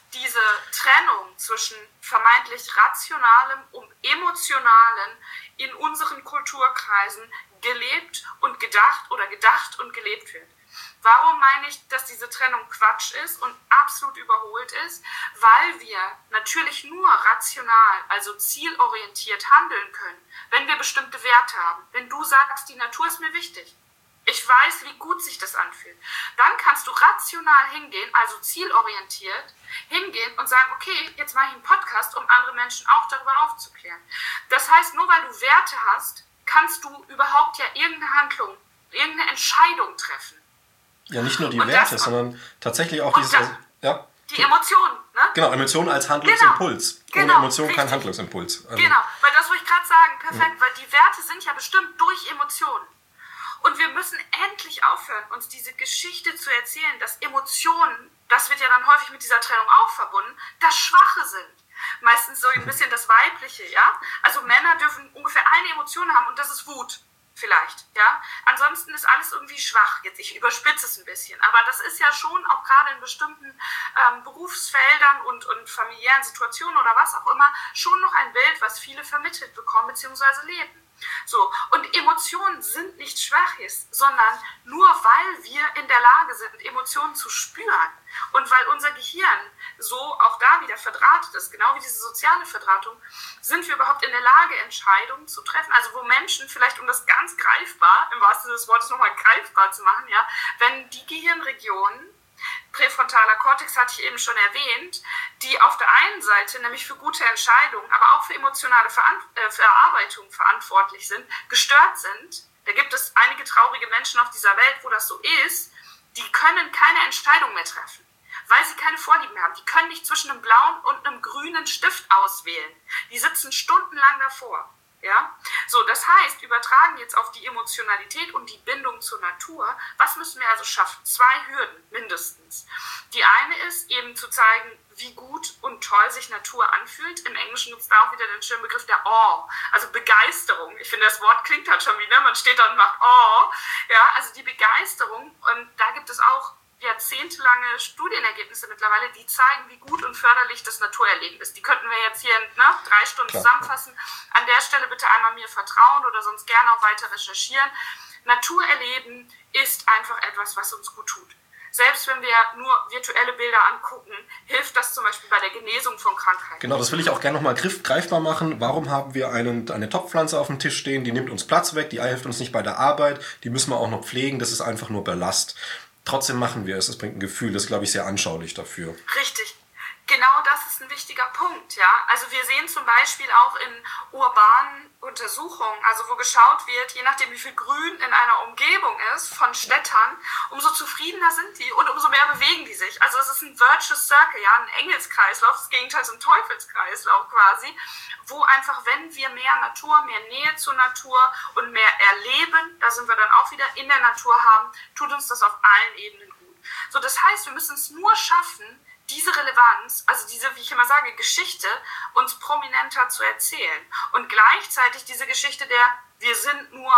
Speaker 2: diese Trennung zwischen vermeintlich Rationalem und Emotionalem in unseren Kulturkreisen gelebt und gedacht und gelebt wird. Warum meine ich, dass diese Trennung Quatsch ist und absolut überholt ist? Weil wir natürlich nur rational, also zielorientiert handeln können, wenn wir bestimmte Werte haben. Wenn du sagst, die Natur ist mir wichtig, ich weiß, wie gut sich das anfühlt, dann kannst du rational hingehen, also zielorientiert hingehen und sagen, okay, jetzt mache ich einen Podcast, um andere Menschen auch darüber aufzuklären. Das heißt, nur weil du Werte hast, kannst du überhaupt ja irgendeine Handlung, irgendeine Entscheidung treffen.
Speaker 1: Ja, nicht nur die Werte, sondern tatsächlich auch dieses... Ja.
Speaker 2: Die Emotionen, ne?
Speaker 1: Genau, Emotionen als Handlungsimpuls.
Speaker 2: Genau,
Speaker 1: ohne Emotion
Speaker 2: richtig.
Speaker 1: kein Handlungsimpuls.
Speaker 2: Also, genau, weil das wollte ich gerade sagen, perfekt, weil die Werte sind ja bestimmt durch Emotionen. Und wir müssen endlich aufhören, uns diese Geschichte zu erzählen, dass Emotionen, das wird ja dann häufig mit dieser Trennung auch verbunden, das Schwache sind. Meistens so ein bisschen das Weibliche, ja? Also Männer dürfen ungefähr eine Emotion haben und das ist Wut. Vielleicht, ja. Ansonsten ist alles irgendwie schwach. Jetzt, ich überspitze es ein bisschen. Aber das ist ja schon auch gerade in bestimmten Berufsfeldern und familiären Situationen oder was auch immer schon noch ein Bild, was viele vermittelt bekommen bzw. leben. So, und Emotionen sind nichts Schwaches, sondern nur weil wir in der Lage sind, Emotionen zu spüren und weil unser Gehirn so auch da wieder verdrahtet ist, genau wie diese soziale Verdrahtung, sind wir überhaupt in der Lage, Entscheidungen zu treffen. Also wo Menschen vielleicht, um das ganz greifbar, im wahrsten Sinne des Wortes nochmal greifbar zu machen, ja, wenn die Gehirnregionen, präfrontaler Kortex hatte ich eben schon erwähnt, die auf der einen Seite nämlich für gute Entscheidungen, aber auch für emotionale Verarbeitung verantwortlich sind, gestört sind. Da gibt es einige traurige Menschen auf dieser Welt, wo das so ist, die können keine Entscheidung mehr treffen, weil sie keine Vorlieben haben. Die können nicht zwischen einem blauen und einem grünen Stift auswählen. Die sitzen stundenlang davor. Ja? So, das heißt, übertragen jetzt auf die Emotionalität und die Bindung zur Natur, was müssen wir also schaffen? 2 Hürden mindestens. Die eine ist eben zu zeigen, wie gut und toll sich Natur anfühlt. Im Englischen gibt es da auch wieder den schönen Begriff der Awe, also Begeisterung. Ich finde, das Wort klingt halt schon wie, ne? Man steht da und macht Awe. Ja, also die Begeisterung, da gibt es auch jahrzehntelange Studienergebnisse mittlerweile, die zeigen, wie gut und förderlich das Naturerleben ist. Die könnten wir jetzt hier in 3 Stunden zusammenfassen. An der Stelle bitte einmal mir vertrauen oder sonst gerne auch weiter recherchieren. Naturerleben ist einfach etwas, was uns gut tut. Selbst wenn wir nur virtuelle Bilder angucken, hilft das zum Beispiel bei der Genesung von Krankheiten.
Speaker 1: Genau, das will ich auch gerne nochmal greifbar machen. Warum haben wir eine Topfpflanze auf dem Tisch stehen, die nimmt uns Platz weg, die hilft uns nicht bei der Arbeit, die müssen wir auch noch pflegen, das ist einfach nur Ballast. Trotzdem machen wir es, es bringt ein Gefühl, das ist, glaube ich, sehr anschaulich dafür.
Speaker 2: Richtig. Genau das ist ein wichtiger Punkt, ja. Also wir sehen zum Beispiel auch in urbanen Untersuchungen, also wo geschaut wird, je nachdem wie viel Grün in einer Umgebung ist von Städtern, umso zufriedener sind die und umso mehr bewegen die sich. Also es ist ein Virtuous Circle, ja, ein Engelskreislauf, das Gegenteil ist ein Teufelskreislauf quasi, wo einfach, wenn wir mehr Natur, mehr Nähe zur Natur und mehr Erleben, da sind wir dann auch wieder in der Natur haben, tut uns das auf allen Ebenen gut. So, das heißt, wir müssen es nur schaffen, diese Relevanz, also diese, wie ich immer sage, Geschichte, uns prominenter zu erzählen. Und gleichzeitig diese Geschichte wir sind nur,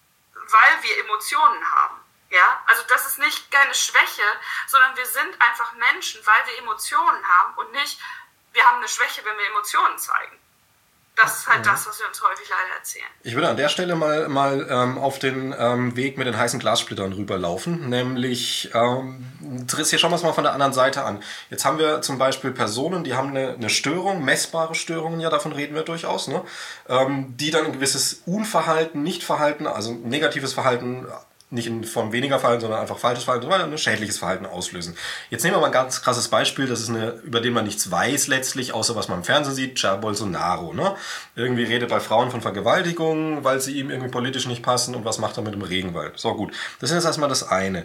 Speaker 2: weil wir Emotionen haben. Ja? Also das ist nicht keine Schwäche, sondern wir sind einfach Menschen, weil wir Emotionen haben und nicht, wir haben eine Schwäche, wenn wir Emotionen zeigen. Das ist halt das, was wir uns häufig leider erzählen.
Speaker 1: Ich würde an der Stelle mal auf den Weg mit den heißen Glassplittern rüberlaufen. Nämlich, hier schauen wir es mal von der anderen Seite an. Jetzt haben wir zum Beispiel Personen, die haben eine Störung, messbare Störungen, ja, davon reden wir durchaus, ne? Die dann ein gewisses Unverhalten, Nichtverhalten, also negatives Verhalten, nicht in Form weniger Verhalten, sondern einfach falsches Verhalten, sondern ein schädliches Verhalten auslösen. Jetzt nehmen wir mal ein ganz krasses Beispiel, das ist über den man nichts weiß letztlich, außer was man im Fernsehen sieht, Jair Bolsonaro, ne? Irgendwie redet bei Frauen von Vergewaltigung, weil sie ihm irgendwie politisch nicht passen und was macht er mit dem Regenwald? So, gut. Das ist jetzt erstmal das eine.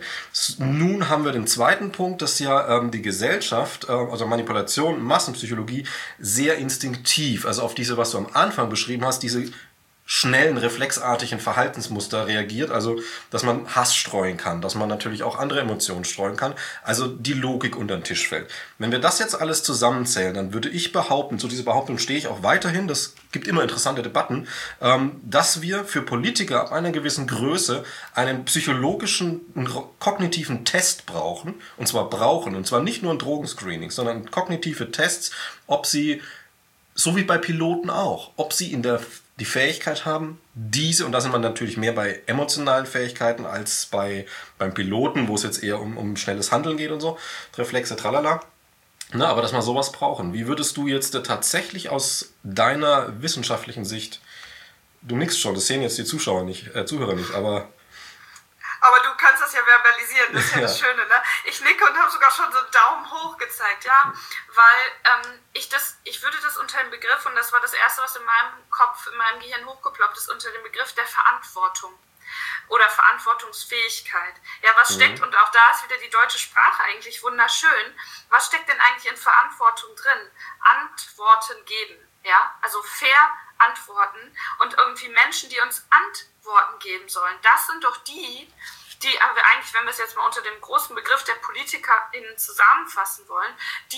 Speaker 1: Nun haben wir den zweiten Punkt, dass ja die Gesellschaft, also Manipulation, Massenpsychologie, sehr instinktiv, also auf diese, was du am Anfang beschrieben hast, diese schnellen, reflexartigen Verhaltensmuster reagiert, also dass man Hass streuen kann, dass man natürlich auch andere Emotionen streuen kann, also die Logik unter den Tisch fällt. Wenn wir das jetzt alles zusammenzählen, dann würde ich behaupten, zu dieser Behauptung stehe ich auch weiterhin, das gibt immer interessante Debatten, dass wir für Politiker ab einer gewissen Größe einen psychologischen, kognitiven Test brauchen, und zwar nicht nur ein Drogenscreening, sondern kognitive Tests, ob sie, so wie bei Piloten auch, ob sie die Fähigkeit haben, und da sind wir natürlich mehr bei emotionalen Fähigkeiten als beim Piloten, wo es jetzt eher um schnelles Handeln geht und so, Reflexe, tralala. Na, aber dass wir sowas brauchen. Wie würdest du jetzt tatsächlich aus deiner wissenschaftlichen Sicht, du nickst schon, das sehen jetzt die Zuhörer nicht,
Speaker 2: aber du kannst das ja verbalisieren, das ist ja das Schöne, ne? Ich nicke und habe sogar schon so einen Daumen hoch gezeigt, ja, weil ich würde das unter dem Begriff, und das war das Erste, was in meinem Kopf, in meinem Gehirn hochgeploppt ist, unter dem Begriff der Verantwortung oder Verantwortungsfähigkeit. Ja, was steckt, und auch da ist wieder die deutsche Sprache eigentlich wunderschön, was steckt denn eigentlich in Verantwortung drin? Antworten geben, ja, also fair antworten und irgendwie Menschen, die uns Antworten geben sollen. Das sind doch die wir eigentlich, wenn wir es jetzt mal unter dem großen Begriff der PolitikerInnen zusammenfassen wollen,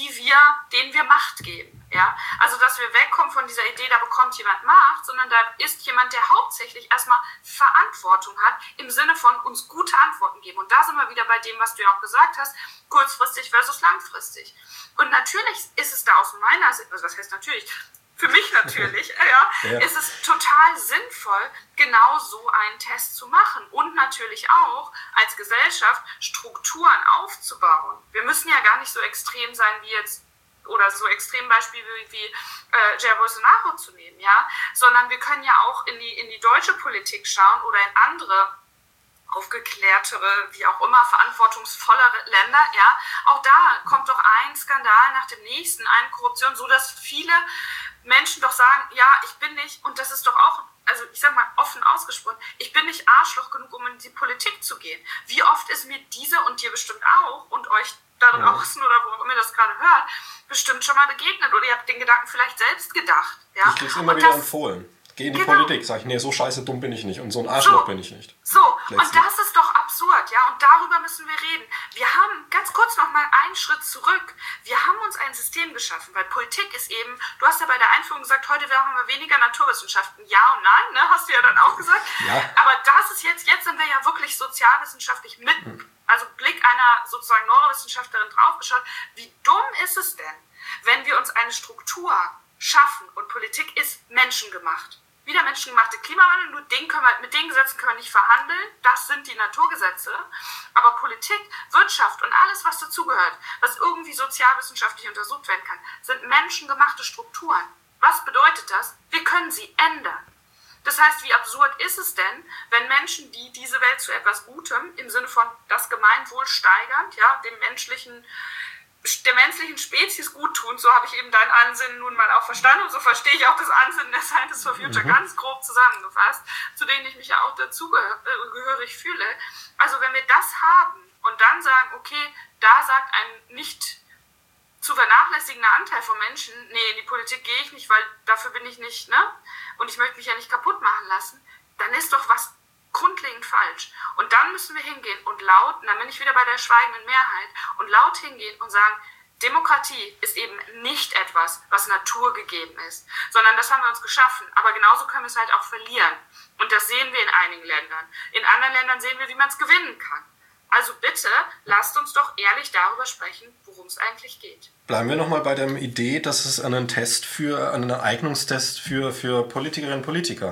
Speaker 2: denen wir Macht geben. Ja? Also, dass wir wegkommen von dieser Idee, da bekommt jemand Macht, sondern da ist jemand, der hauptsächlich erstmal Verantwortung hat, im Sinne von uns gute Antworten geben. Und da sind wir wieder bei dem, was du ja auch gesagt hast, kurzfristig versus langfristig. Und natürlich ist es da aus meiner Sicht, also was heißt natürlich, für mich natürlich, ist es total sinnvoll, genau so einen Test zu machen und natürlich auch als Gesellschaft Strukturen aufzubauen. Wir müssen ja gar nicht so extrem sein wie jetzt, oder so Extrembeispiele wie Jair Bolsonaro zu nehmen, ja, sondern wir können ja auch in die deutsche Politik schauen oder in andere aufgeklärtere, wie auch immer, verantwortungsvollere Länder, ja, auch da kommt doch ein Skandal nach dem nächsten, eine Korruption, so dass viele Menschen doch sagen, ja, ich bin nicht, und das ist doch auch, also ich sag mal offen ausgesprochen, ich bin nicht Arschloch genug, um in die Politik zu gehen. Wie oft ist mir diese und dir bestimmt auch und euch da draußen oder wo auch immer ihr das gerade hört, bestimmt schon mal begegnet oder ihr habt den Gedanken vielleicht selbst gedacht. Ja?
Speaker 1: Ich krieg's immer wieder empfohlen. Geh in die Politik, sag ich, nee, so scheiße dumm bin ich nicht und so ein Arschloch bin ich nicht.
Speaker 2: So, und das ist doch absurd, ja, und darüber müssen wir reden. Wir haben, ganz kurz nochmal einen Schritt zurück, wir haben uns ein System geschaffen, weil Politik ist eben, du hast ja bei der Einführung gesagt, heute haben wir weniger Naturwissenschaften, ja und nein, ne, hast du ja dann auch gesagt, aber das ist jetzt sind wir ja wirklich sozialwissenschaftlich mitten, also Blick einer sozusagen Neurowissenschaftlerin draufgeschaut, wie dumm ist es denn, wenn wir uns eine Struktur schaffen und Politik ist menschengemacht. Wieder menschengemachte Klimawandel, mit den Gesetzen können wir nicht verhandeln, das sind die Naturgesetze, aber Politik, Wirtschaft und alles, was dazugehört, was irgendwie sozialwissenschaftlich untersucht werden kann, sind menschengemachte Strukturen. Was bedeutet das? Wir können sie ändern. Das heißt, wie absurd ist es denn, wenn Menschen, die diese Welt zu etwas Gutem, im Sinne von das Gemeinwohl steigernd, ja, der menschlichen Spezies gut tun, so habe ich eben dein Ansinnen nun mal auch verstanden und so verstehe ich auch das Ansinnen der Scientists for Future ganz grob zusammengefasst, zu denen ich mich ja auch dazu gehörig fühle. Also wenn wir das haben und dann sagen, okay, da sagt ein nicht zu vernachlässigender Anteil von Menschen, nee, in die Politik gehe ich nicht, weil dafür bin ich nicht, ne? Und ich möchte mich ja nicht kaputt machen lassen, dann ist doch was grundlegend falsch. Und dann müssen wir hingehen und dann bin ich wieder bei der schweigenden Mehrheit, und laut hingehen und sagen, Demokratie ist eben nicht etwas, was naturgegeben ist, sondern das haben wir uns geschaffen. Aber genauso können wir es halt auch verlieren. Und das sehen wir in einigen Ländern. In anderen Ländern sehen wir, wie man es gewinnen kann. Also bitte, lasst uns doch ehrlich darüber sprechen, worum es eigentlich geht.
Speaker 1: Bleiben wir nochmal bei der Idee, dass es einen Eignungstest für Politikerinnen und Politiker.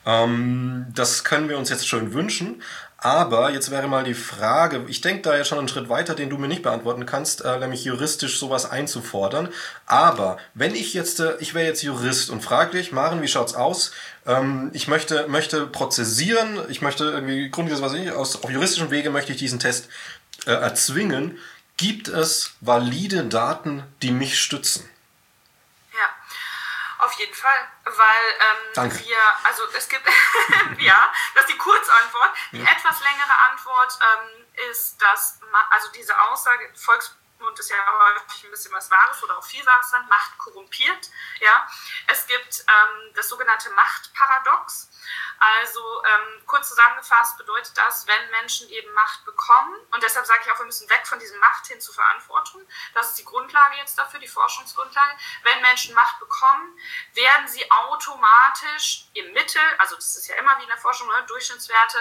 Speaker 1: Das können wir uns jetzt schön wünschen. Aber jetzt wäre mal die Frage, ich denke da jetzt schon einen Schritt weiter, den du mir nicht beantworten kannst, nämlich juristisch sowas einzufordern. Aber wenn ich wäre jetzt Jurist und frage dich, Maren, wie schaut's aus? Ich möchte prozessieren, ich möchte irgendwie auf juristischem Wege möchte ich diesen Test erzwingen. Gibt es valide Daten, die mich stützen?
Speaker 2: Ja, auf jeden Fall, weil es gibt, ja, das ist die Kurzantwort. Die etwas längere Antwort ist, dass diese Aussage, und ist ja häufig ein bisschen was Wahres oder auch viel Wahres dran, Macht korrumpiert. Ja? Es gibt das sogenannte Machtparadox. Also kurz zusammengefasst bedeutet das, wenn Menschen eben Macht bekommen, und deshalb sage ich auch, wir müssen weg von diesem Macht hin zur Verantwortung, das ist die Grundlage jetzt dafür, die Forschungsgrundlage, wenn Menschen Macht bekommen, werden sie automatisch im Mittel, also das ist ja immer wie in der Forschung, ne, Durchschnittswerte,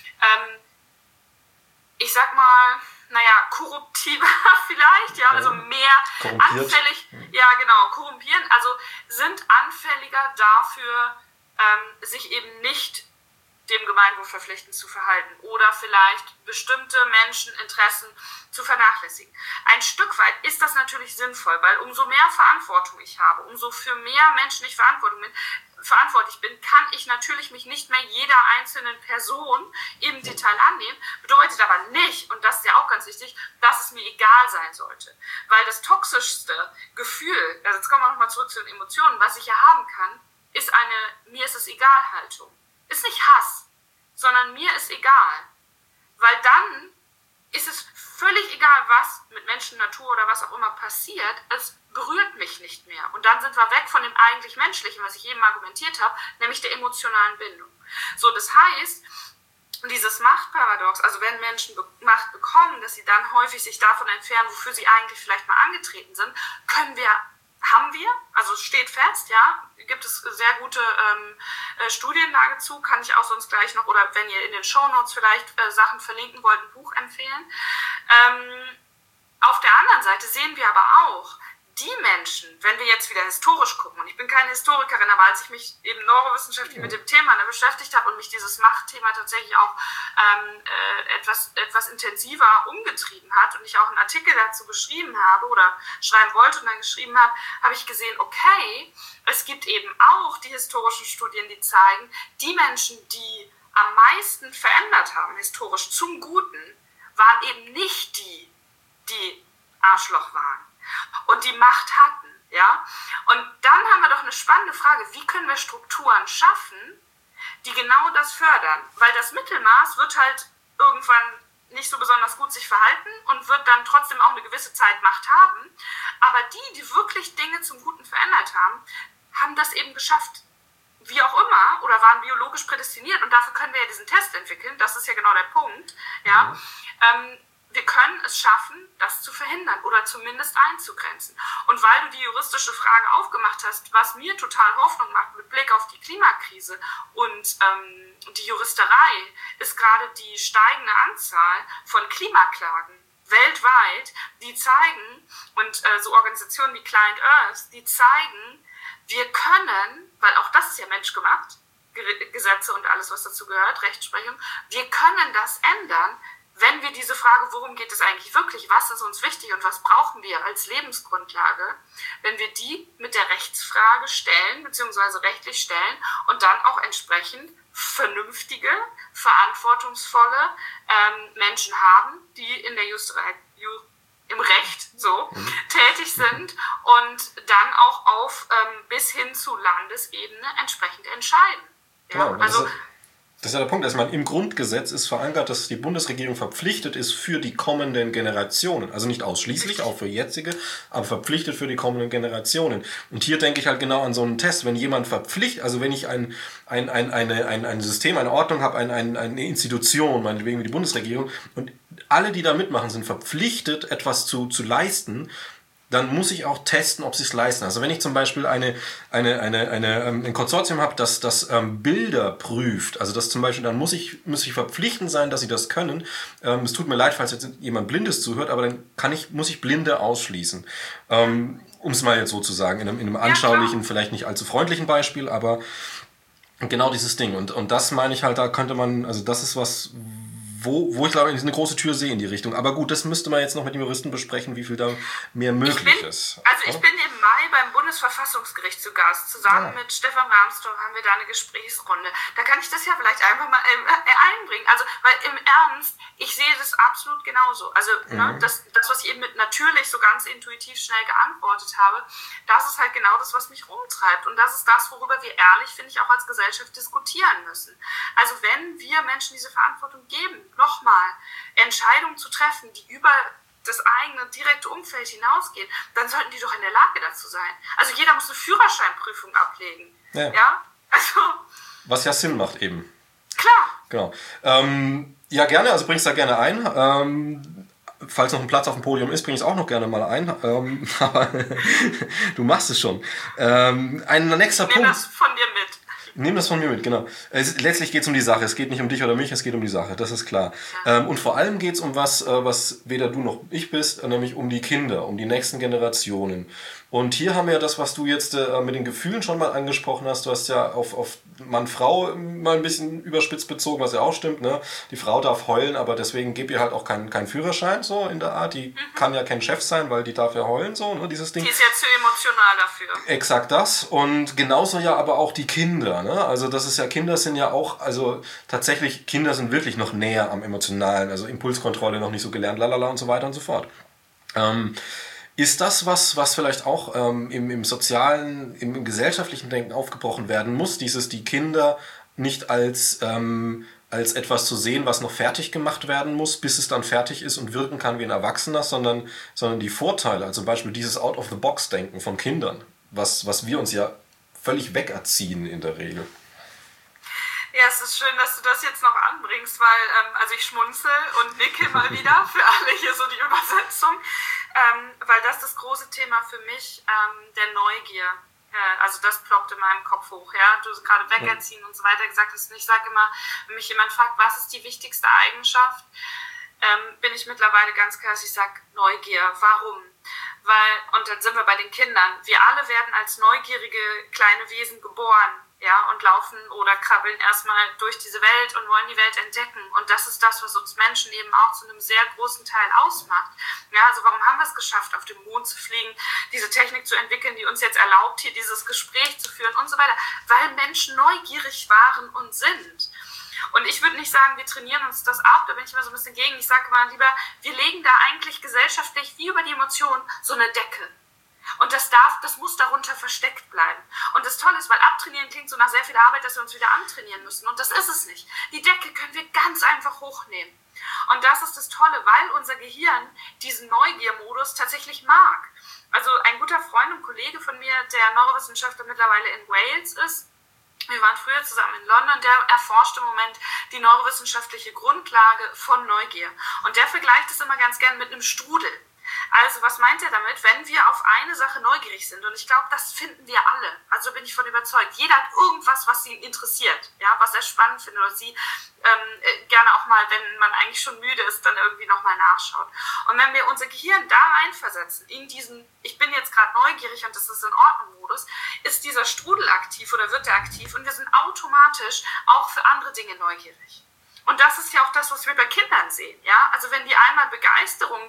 Speaker 2: ich sag mal, korruptiver vielleicht, ja, also mehr anfällig, ja genau, korrumpieren, also sind anfälliger dafür, sich eben nicht dem Gemeinwohl verpflichtend zu verhalten oder vielleicht bestimmte Menscheninteressen zu vernachlässigen. Ein Stück weit ist das natürlich sinnvoll, weil umso mehr Verantwortung ich habe, umso für mehr Menschen ich verantwortlich bin, kann ich natürlich mich nicht mehr jeder einzelnen Person im Detail annehmen, bedeutet aber nicht, und das ist ja auch ganz wichtig, dass es mir egal sein sollte. Weil das toxischste Gefühl, also jetzt kommen wir nochmal zurück zu den Emotionen, was ich ja haben kann, ist eine mir ist es egal Haltung. Ist nicht Hass, sondern mir ist egal. Weil dann ist es völlig egal, was mit Menschen, Natur oder was auch immer passiert, es berührt mich nicht mehr. Und dann sind wir weg von dem eigentlich Menschlichen, was ich eben argumentiert habe, nämlich der emotionalen Bindung. So, das heißt, dieses Machtparadox, also wenn Menschen Macht bekommen, dass sie dann häufig sich davon entfernen, wofür sie eigentlich vielleicht mal angetreten sind, haben wir, also es steht fest, ja, gibt es sehr gute Studienlage zu, kann ich auch sonst gleich noch, oder wenn ihr in den Shownotes vielleicht Sachen verlinken wollt, ein Buch empfehlen. Auf der anderen Seite sehen wir aber auch, die Menschen, wenn wir jetzt wieder historisch gucken, und ich bin keine Historikerin, aber als ich mich eben neurowissenschaftlich mit dem Thema beschäftigt habe und mich dieses Machtthema tatsächlich auch etwas intensiver umgetrieben hat und ich auch einen Artikel dazu geschrieben habe oder schreiben wollte und dann geschrieben habe, habe ich gesehen, okay, es gibt eben auch die historischen Studien, die zeigen, die Menschen, die am meisten verändert haben, historisch zum Guten, waren eben nicht die Arschloch waren und die Macht hatten, ja. Und dann haben wir doch eine spannende Frage, wie können wir Strukturen schaffen, die genau das fördern? Weil das Mittelmaß wird halt irgendwann nicht so besonders gut sich verhalten und wird dann trotzdem auch eine gewisse Zeit Macht haben. Aber die wirklich Dinge zum Guten verändert haben, haben das eben geschafft, wie auch immer, oder waren biologisch prädestiniert. Und dafür können wir ja diesen Test entwickeln. Das ist ja genau der Punkt, ja. Wir können es schaffen, das zu verhindern oder zumindest einzugrenzen. Und weil du die juristische Frage aufgemacht hast, was mir total Hoffnung macht mit Blick auf die Klimakrise und die Juristerei, ist gerade die steigende Anzahl von Klimaklagen weltweit, die zeigen, und so Organisationen wie Client Earth, die zeigen, wir können, weil auch das ist ja menschgemacht, Gesetze und alles, was dazu gehört, Rechtsprechung, wir können das ändern, wenn wir diese Frage, worum geht es eigentlich wirklich, was ist uns wichtig und was brauchen wir als Lebensgrundlage, wenn wir die mit der Rechtsfrage stellen, beziehungsweise rechtlich stellen und dann auch entsprechend vernünftige, verantwortungsvolle Menschen haben, die in der im Recht tätig sind und dann auch auf bis hin zu Landesebene entsprechend entscheiden. Ja?
Speaker 1: Genau, also das ist ja der Punkt, dass man im Grundgesetz ist verankert, dass die Bundesregierung verpflichtet ist für die kommenden Generationen. Also nicht ausschließlich, auch für jetzige, aber verpflichtet für die kommenden Generationen. Und hier denke ich halt genau an so einen Test. Wenn jemand verpflichtet, also wenn ich ein System, eine Ordnung habe, eine Institution, meinetwegen wie die Bundesregierung, und alle, die da mitmachen, sind verpflichtet, etwas zu leisten, dann muss ich auch testen, ob sie es leisten. Also wenn ich zum Beispiel ein Konsortium habe, das Bilder prüft, also das zum Beispiel, dann muss ich verpflichtend sein, dass sie das können. Es tut mir leid, falls jetzt jemand Blindes zuhört, aber dann muss ich Blinde ausschließen. Um es mal jetzt so zu sagen, in einem anschaulichen, vielleicht nicht allzu freundlichen Beispiel, aber genau dieses Ding. Und das meine ich halt, da könnte man, also das ist was, wo ich glaube, eine große Tür sehe in die Richtung. Aber gut, das müsste man jetzt noch mit dem Juristen besprechen, wie viel da mehr möglich ist.
Speaker 2: Also ich bin im Mai beim Bundesverfassungsgericht zu Gast. Zusammen mit Stefan Rahmstorff haben wir da eine Gesprächsrunde. Da kann ich das ja vielleicht einfach mal einbringen. Also, weil im Ernst, ich sehe das absolut genauso. Also das, was ich eben mit natürlich so ganz intuitiv schnell geantwortet habe, das ist halt genau das, was mich rumtreibt. Und das ist das, worüber wir ehrlich, finde ich, auch als Gesellschaft diskutieren müssen. Also wenn wir Menschen diese Verantwortung geben, nochmal, Entscheidungen zu treffen, die über das eigene direkte Umfeld hinausgehen, dann sollten die doch in der Lage dazu sein. Also jeder muss eine Führerscheinprüfung ablegen. Ja? Also,
Speaker 1: was ja Sinn macht eben.
Speaker 2: Klar.
Speaker 1: Genau. Ja, gerne, also bring's da gerne ein. Falls noch ein Platz auf dem Podium ist, bring ich es auch noch gerne mal ein. Aber du machst es schon. Ein nächster Punkt.
Speaker 2: Nimm das von dir mit.
Speaker 1: Nimm das von mir mit, genau. Letztlich geht es um die Sache. Es geht nicht um dich oder mich, es geht um die Sache. Das ist klar. Ja. Und vor allem geht es um was weder du noch ich bist, nämlich um die Kinder, um die nächsten Generationen. Und hier haben wir ja das, was du jetzt mit den Gefühlen schon mal angesprochen hast. Du hast ja auf Mann-Frau mal ein bisschen überspitzt bezogen, was ja auch stimmt. Ne? Die Frau darf heulen, aber deswegen gib ihr halt auch keinen Führerschein, so in der Art. Die kann ja kein Chef sein, weil die darf ja heulen, so, ne, dieses Ding.
Speaker 2: Die ist ja zu emotional dafür.
Speaker 1: Exakt das. Und genauso ja aber auch die Kinder. Ne? Also das ist ja, Kinder sind ja auch, also tatsächlich, Kinder sind wirklich noch näher am Emotionalen. Also Impulskontrolle noch nicht so gelernt, lalala und so weiter und so fort. Ist das was vielleicht auch im sozialen, im gesellschaftlichen Denken aufgebrochen werden muss, die Kinder nicht als etwas zu sehen, was noch fertig gemacht werden muss, bis es dann fertig ist und wirken kann wie ein Erwachsener, sondern die Vorteile, also zum Beispiel dieses Out-of-the-Box-Denken von Kindern, was wir uns ja völlig wegerziehen in der Regel.
Speaker 2: Ja, es ist schön, dass du das jetzt noch anbringst, weil also ich schmunzel und nicke mal wieder für alle hier so die Übersetzung, weil das große Thema für mich der Neugier, also das ploppt in meinem Kopf hoch, ja, du hast gerade wegerziehen und so weiter gesagt hast, und ich sage immer, wenn mich jemand fragt, was ist die wichtigste Eigenschaft, bin ich mittlerweile ganz klar, dass ich sage Neugier. Warum? Und dann sind wir bei den Kindern, wir alle werden als neugierige kleine Wesen geboren. Ja, und laufen oder krabbeln erstmal durch diese Welt und wollen die Welt entdecken. Und das ist das, was uns Menschen eben auch zu einem sehr großen Teil ausmacht. Ja, also warum haben wir es geschafft, auf den Mond zu fliegen, diese Technik zu entwickeln, die uns jetzt erlaubt, hier dieses Gespräch zu führen und so weiter? Weil Menschen neugierig waren und sind. Und ich würde nicht sagen, wir trainieren uns das ab, da bin ich immer so ein bisschen gegen. Ich sage mal lieber, wir legen da eigentlich gesellschaftlich wie über die Emotionen so eine Decke. Und das muss darunter versteckt bleiben. Und das Tolle ist, weil abtrainieren klingt so nach sehr viel Arbeit, dass wir uns wieder antrainieren müssen. Und das ist es nicht. Die Decke können wir ganz einfach hochnehmen. Und das ist das Tolle, weil unser Gehirn diesen Neugiermodus tatsächlich mag. Also ein guter Freund und Kollege von mir, der Neurowissenschaftler mittlerweile in Wales ist, wir waren früher zusammen in London, der erforscht im Moment die neurowissenschaftliche Grundlage von Neugier. Und der vergleicht es immer ganz gern mit einem Strudel. Also was meint er damit? Wenn wir auf eine Sache neugierig sind, und ich glaube, das finden wir alle, also bin ich von überzeugt, jeder hat irgendwas, was ihn interessiert, ja, was er spannend findet oder sie gerne auch mal, wenn man eigentlich schon müde ist, dann irgendwie nochmal nachschaut. Und wenn wir unser Gehirn da reinversetzen, in diesen, ich bin jetzt gerade neugierig und das ist in Ordnung Modus, ist dieser Strudel aktiv oder wird er aktiv und wir sind automatisch auch für andere Dinge neugierig. Und das ist ja auch das, was wir bei Kindern sehen, ja, also wenn die einmal Begeisterung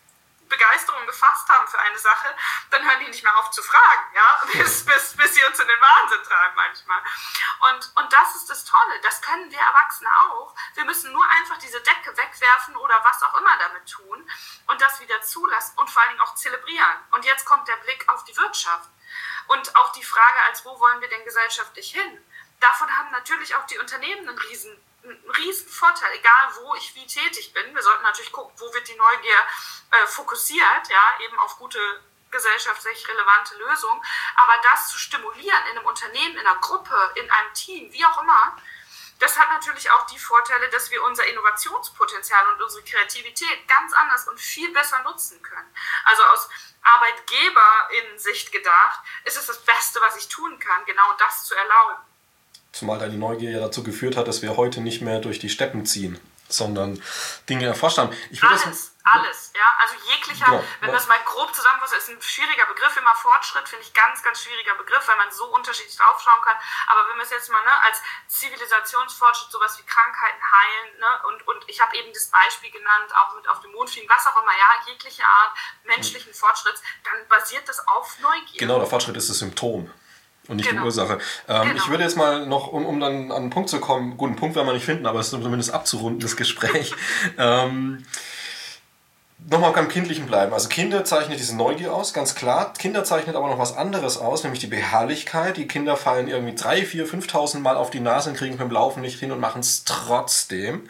Speaker 2: gefasst haben für eine Sache, dann hören die nicht mehr auf zu fragen, ja, bis sie uns in den Wahnsinn treiben manchmal. Und das ist das Tolle, das können wir Erwachsene auch. Wir müssen nur einfach diese Decke wegwerfen oder was auch immer damit tun und das wieder zulassen und vor allen Dingen auch zelebrieren. Und jetzt kommt der Blick auf die Wirtschaft und auch die Frage, wo wollen wir denn gesellschaftlich hin? Davon haben natürlich auch die Unternehmen einen riesen Vorteil, egal wo ich wie tätig bin. Wir sollten natürlich gucken, wo wird die Neugier fokussiert, ja, eben auf gute gesellschaftlich relevante Lösungen. Aber das zu stimulieren in einem Unternehmen, in einer Gruppe, in einem Team, wie auch immer, das hat natürlich auch die Vorteile, dass wir unser Innovationspotenzial und unsere Kreativität ganz anders und viel besser nutzen können. Also aus Arbeitgeberinnen-Sicht gedacht, ist es das Beste, was ich tun kann, genau das zu erlauben.
Speaker 1: Zumal deine Neugier ja dazu geführt hat, dass wir heute nicht mehr durch die Steppen ziehen, sondern Dinge erforscht haben.
Speaker 2: Alles, ja. Also jeglicher, ja, wenn wir das mal grob zusammenfassen, ist ein schwieriger Begriff, immer Fortschritt, finde ich ganz, ganz schwieriger Begriff, weil man so unterschiedlich draufschauen kann. Aber wenn wir es jetzt mal als Zivilisationsfortschritt, sowas wie Krankheiten heilen, und ich habe eben das Beispiel genannt, auch mit auf dem Mond fliegen, was auch immer, ja, jegliche Art menschlichen Fortschritts, dann basiert das auf Neugier.
Speaker 1: Genau, der Fortschritt ist das Symptom. Und nicht die Ursache. Ich würde jetzt mal noch, um dann an einen Punkt zu kommen, guten Punkt werden wir nicht finden, aber es ist zumindest abzurunden, das Gespräch. nochmal beim Kindlichen bleiben. Also Kinder zeichnet diese Neugier aus, ganz klar. Kinder zeichnet aber noch was anderes aus, nämlich die Beharrlichkeit. Die Kinder fallen irgendwie 3.000, 4.000, 5.000 Mal auf die Nase und kriegen beim Laufen nicht hin und machen es trotzdem.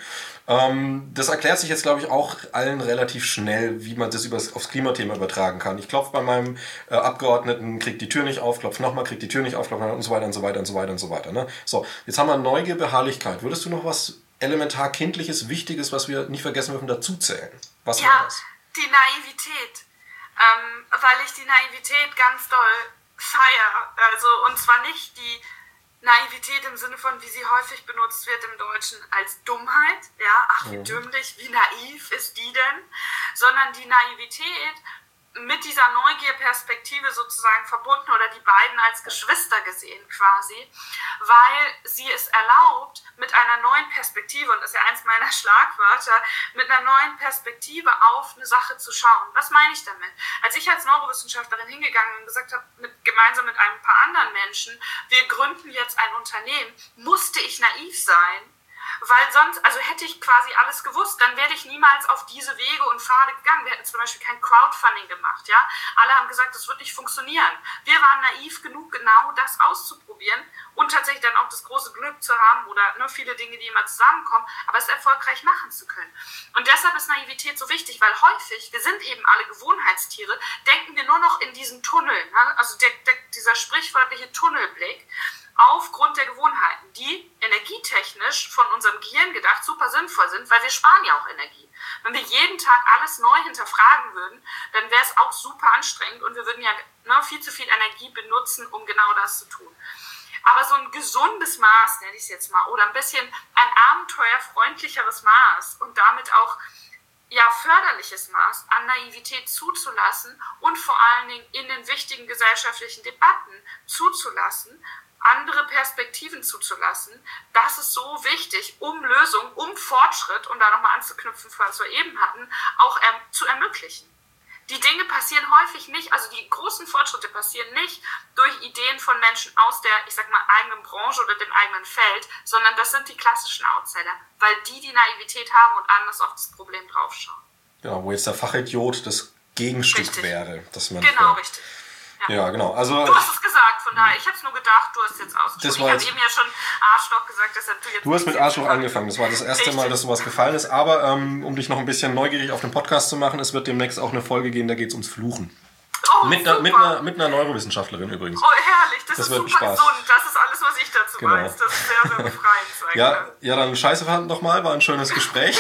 Speaker 1: Das erklärt sich jetzt, glaube ich, auch allen relativ schnell, wie man das aufs Klimathema übertragen kann. Ich klopfe bei meinem Abgeordneten, kriegt die Tür nicht auf, klopfe nochmal, kriegt die Tür nicht auf, klopfe und so weiter und so weiter und so weiter und so weiter. Ne? So, jetzt haben wir Neugier, Beharrlichkeit. Würdest du noch was elementar Kindliches, Wichtiges, was wir nicht vergessen dürfen, dazuzählen? Was war das?
Speaker 2: Die Naivität. Weil ich die Naivität ganz doll feiere. Also, und zwar nicht die Naivität im Sinne von, wie sie häufig benutzt wird im Deutschen, als Dummheit, ja, ach wie dümmlich, wie naiv ist die denn, sondern die Naivität mit dieser Neugierperspektive sozusagen verbunden oder die beiden als Geschwister gesehen quasi, weil sie es erlaubt, mit einer neuen Perspektive, und das ist ja eins meiner Schlagwörter, mit einer neuen Perspektive auf eine Sache zu schauen. Was meine ich damit? Als ich als Neurowissenschaftlerin hingegangen und gesagt habe, gemeinsam mit ein paar anderen Menschen, wir gründen jetzt ein Unternehmen, musste ich naiv sein, weil sonst, also hätte ich quasi alles gewusst, dann wäre ich niemals auf diese Wege und Pfade gegangen. Wir hätten zum Beispiel kein Crowdfunding gemacht, ja. Alle haben gesagt, das wird nicht funktionieren. Wir waren naiv genug, genau das auszuprobieren und tatsächlich dann auch das große Glück zu haben oder viele Dinge, die immer zusammenkommen, aber es erfolgreich machen zu können. Und deshalb ist Naivität so wichtig, weil häufig, wir sind eben alle Gewohnheitstiere, denken wir nur noch in diesen Tunneln, ne? Also dieser sprichwörtliche Tunnelblick, aufgrund der Gewohnheiten, die energietechnisch von unserem Gehirn gedacht super sinnvoll sind, weil wir sparen ja auch Energie. Wenn wir jeden Tag alles neu hinterfragen würden, dann wäre es auch super anstrengend und wir würden ja viel zu viel Energie benutzen, um genau das zu tun. Aber so ein gesundes Maß, nenne ich es jetzt mal, oder ein bisschen ein abenteuerfreundlicheres Maß und damit auch förderliches Maß an Naivität zuzulassen und vor allen Dingen in den wichtigen gesellschaftlichen Debatten zuzulassen, andere Perspektiven zuzulassen, das ist so wichtig, um Lösungen, um Fortschritt, um da nochmal anzuknüpfen, was wir eben hatten, auch zu ermöglichen. Die Dinge passieren häufig nicht, also die großen Fortschritte passieren nicht durch Ideen von Menschen aus der, ich sag mal, eigenen Branche oder dem eigenen Feld, sondern das sind die klassischen Outsider, weil die Naivität haben und anders auf das Problem draufschauen.
Speaker 1: Ja, wo jetzt der Fachidiot das Gegenstück wäre. Dass man
Speaker 2: richtig.
Speaker 1: Ja, genau. Also,
Speaker 2: du hast es gesagt, von daher, ich habe es nur gedacht, du hast es jetzt ausgesprochen. Ich habe eben ja schon Arschloch gesagt, deshalb du jetzt...
Speaker 1: Du hast mit Arschloch angefangen, das war das erste Mal, dass sowas gefallen ist, aber um dich noch ein bisschen neugierig auf den Podcast zu machen, es wird demnächst auch eine Folge geben, da geht es ums Fluchen.
Speaker 2: Oh,
Speaker 1: mit einer Neurowissenschaftlerin übrigens.
Speaker 2: Oh, herrlich, das ist
Speaker 1: wird
Speaker 2: super
Speaker 1: Spaß.
Speaker 2: gesund, das ist alles, was ich dazu weiß. Das ist sehr, sehr befreiend.
Speaker 1: Ja, dann scheiße verhandelt nochmal, war ein schönes Gespräch.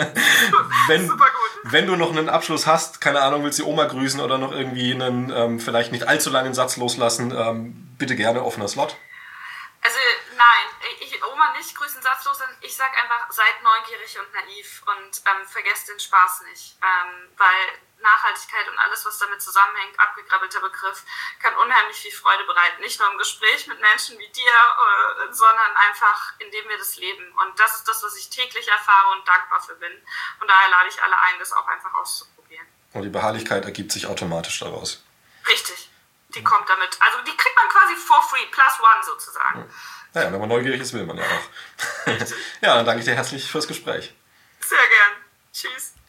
Speaker 2: Super gut.
Speaker 1: Wenn du noch einen Abschluss hast, keine Ahnung, willst du die Oma grüßen oder noch irgendwie einen vielleicht nicht allzu langen Satz loslassen, bitte gerne, offener Slot.
Speaker 2: Also nein, Oma nicht grüßen satzlos, ich sag einfach, seid neugierig und naiv und vergesst den Spaß nicht, weil Nachhaltigkeit und alles, was damit zusammenhängt, abgekrabbelter Begriff, kann unheimlich viel Freude bereiten. Nicht nur im Gespräch mit Menschen wie dir, sondern einfach, indem wir das leben. Und das ist das, was ich täglich erfahre und dankbar für bin. Von daher lade ich alle ein, das auch einfach auszuprobieren.
Speaker 1: Und die Beharrlichkeit ergibt sich automatisch daraus.
Speaker 2: Richtig. Die kommt damit. Also die kriegt man quasi for free, plus one sozusagen.
Speaker 1: Naja, wenn man neugierig ist, will man ja auch. Ja, dann danke ich dir herzlich fürs Gespräch.
Speaker 2: Sehr gern. Tschüss.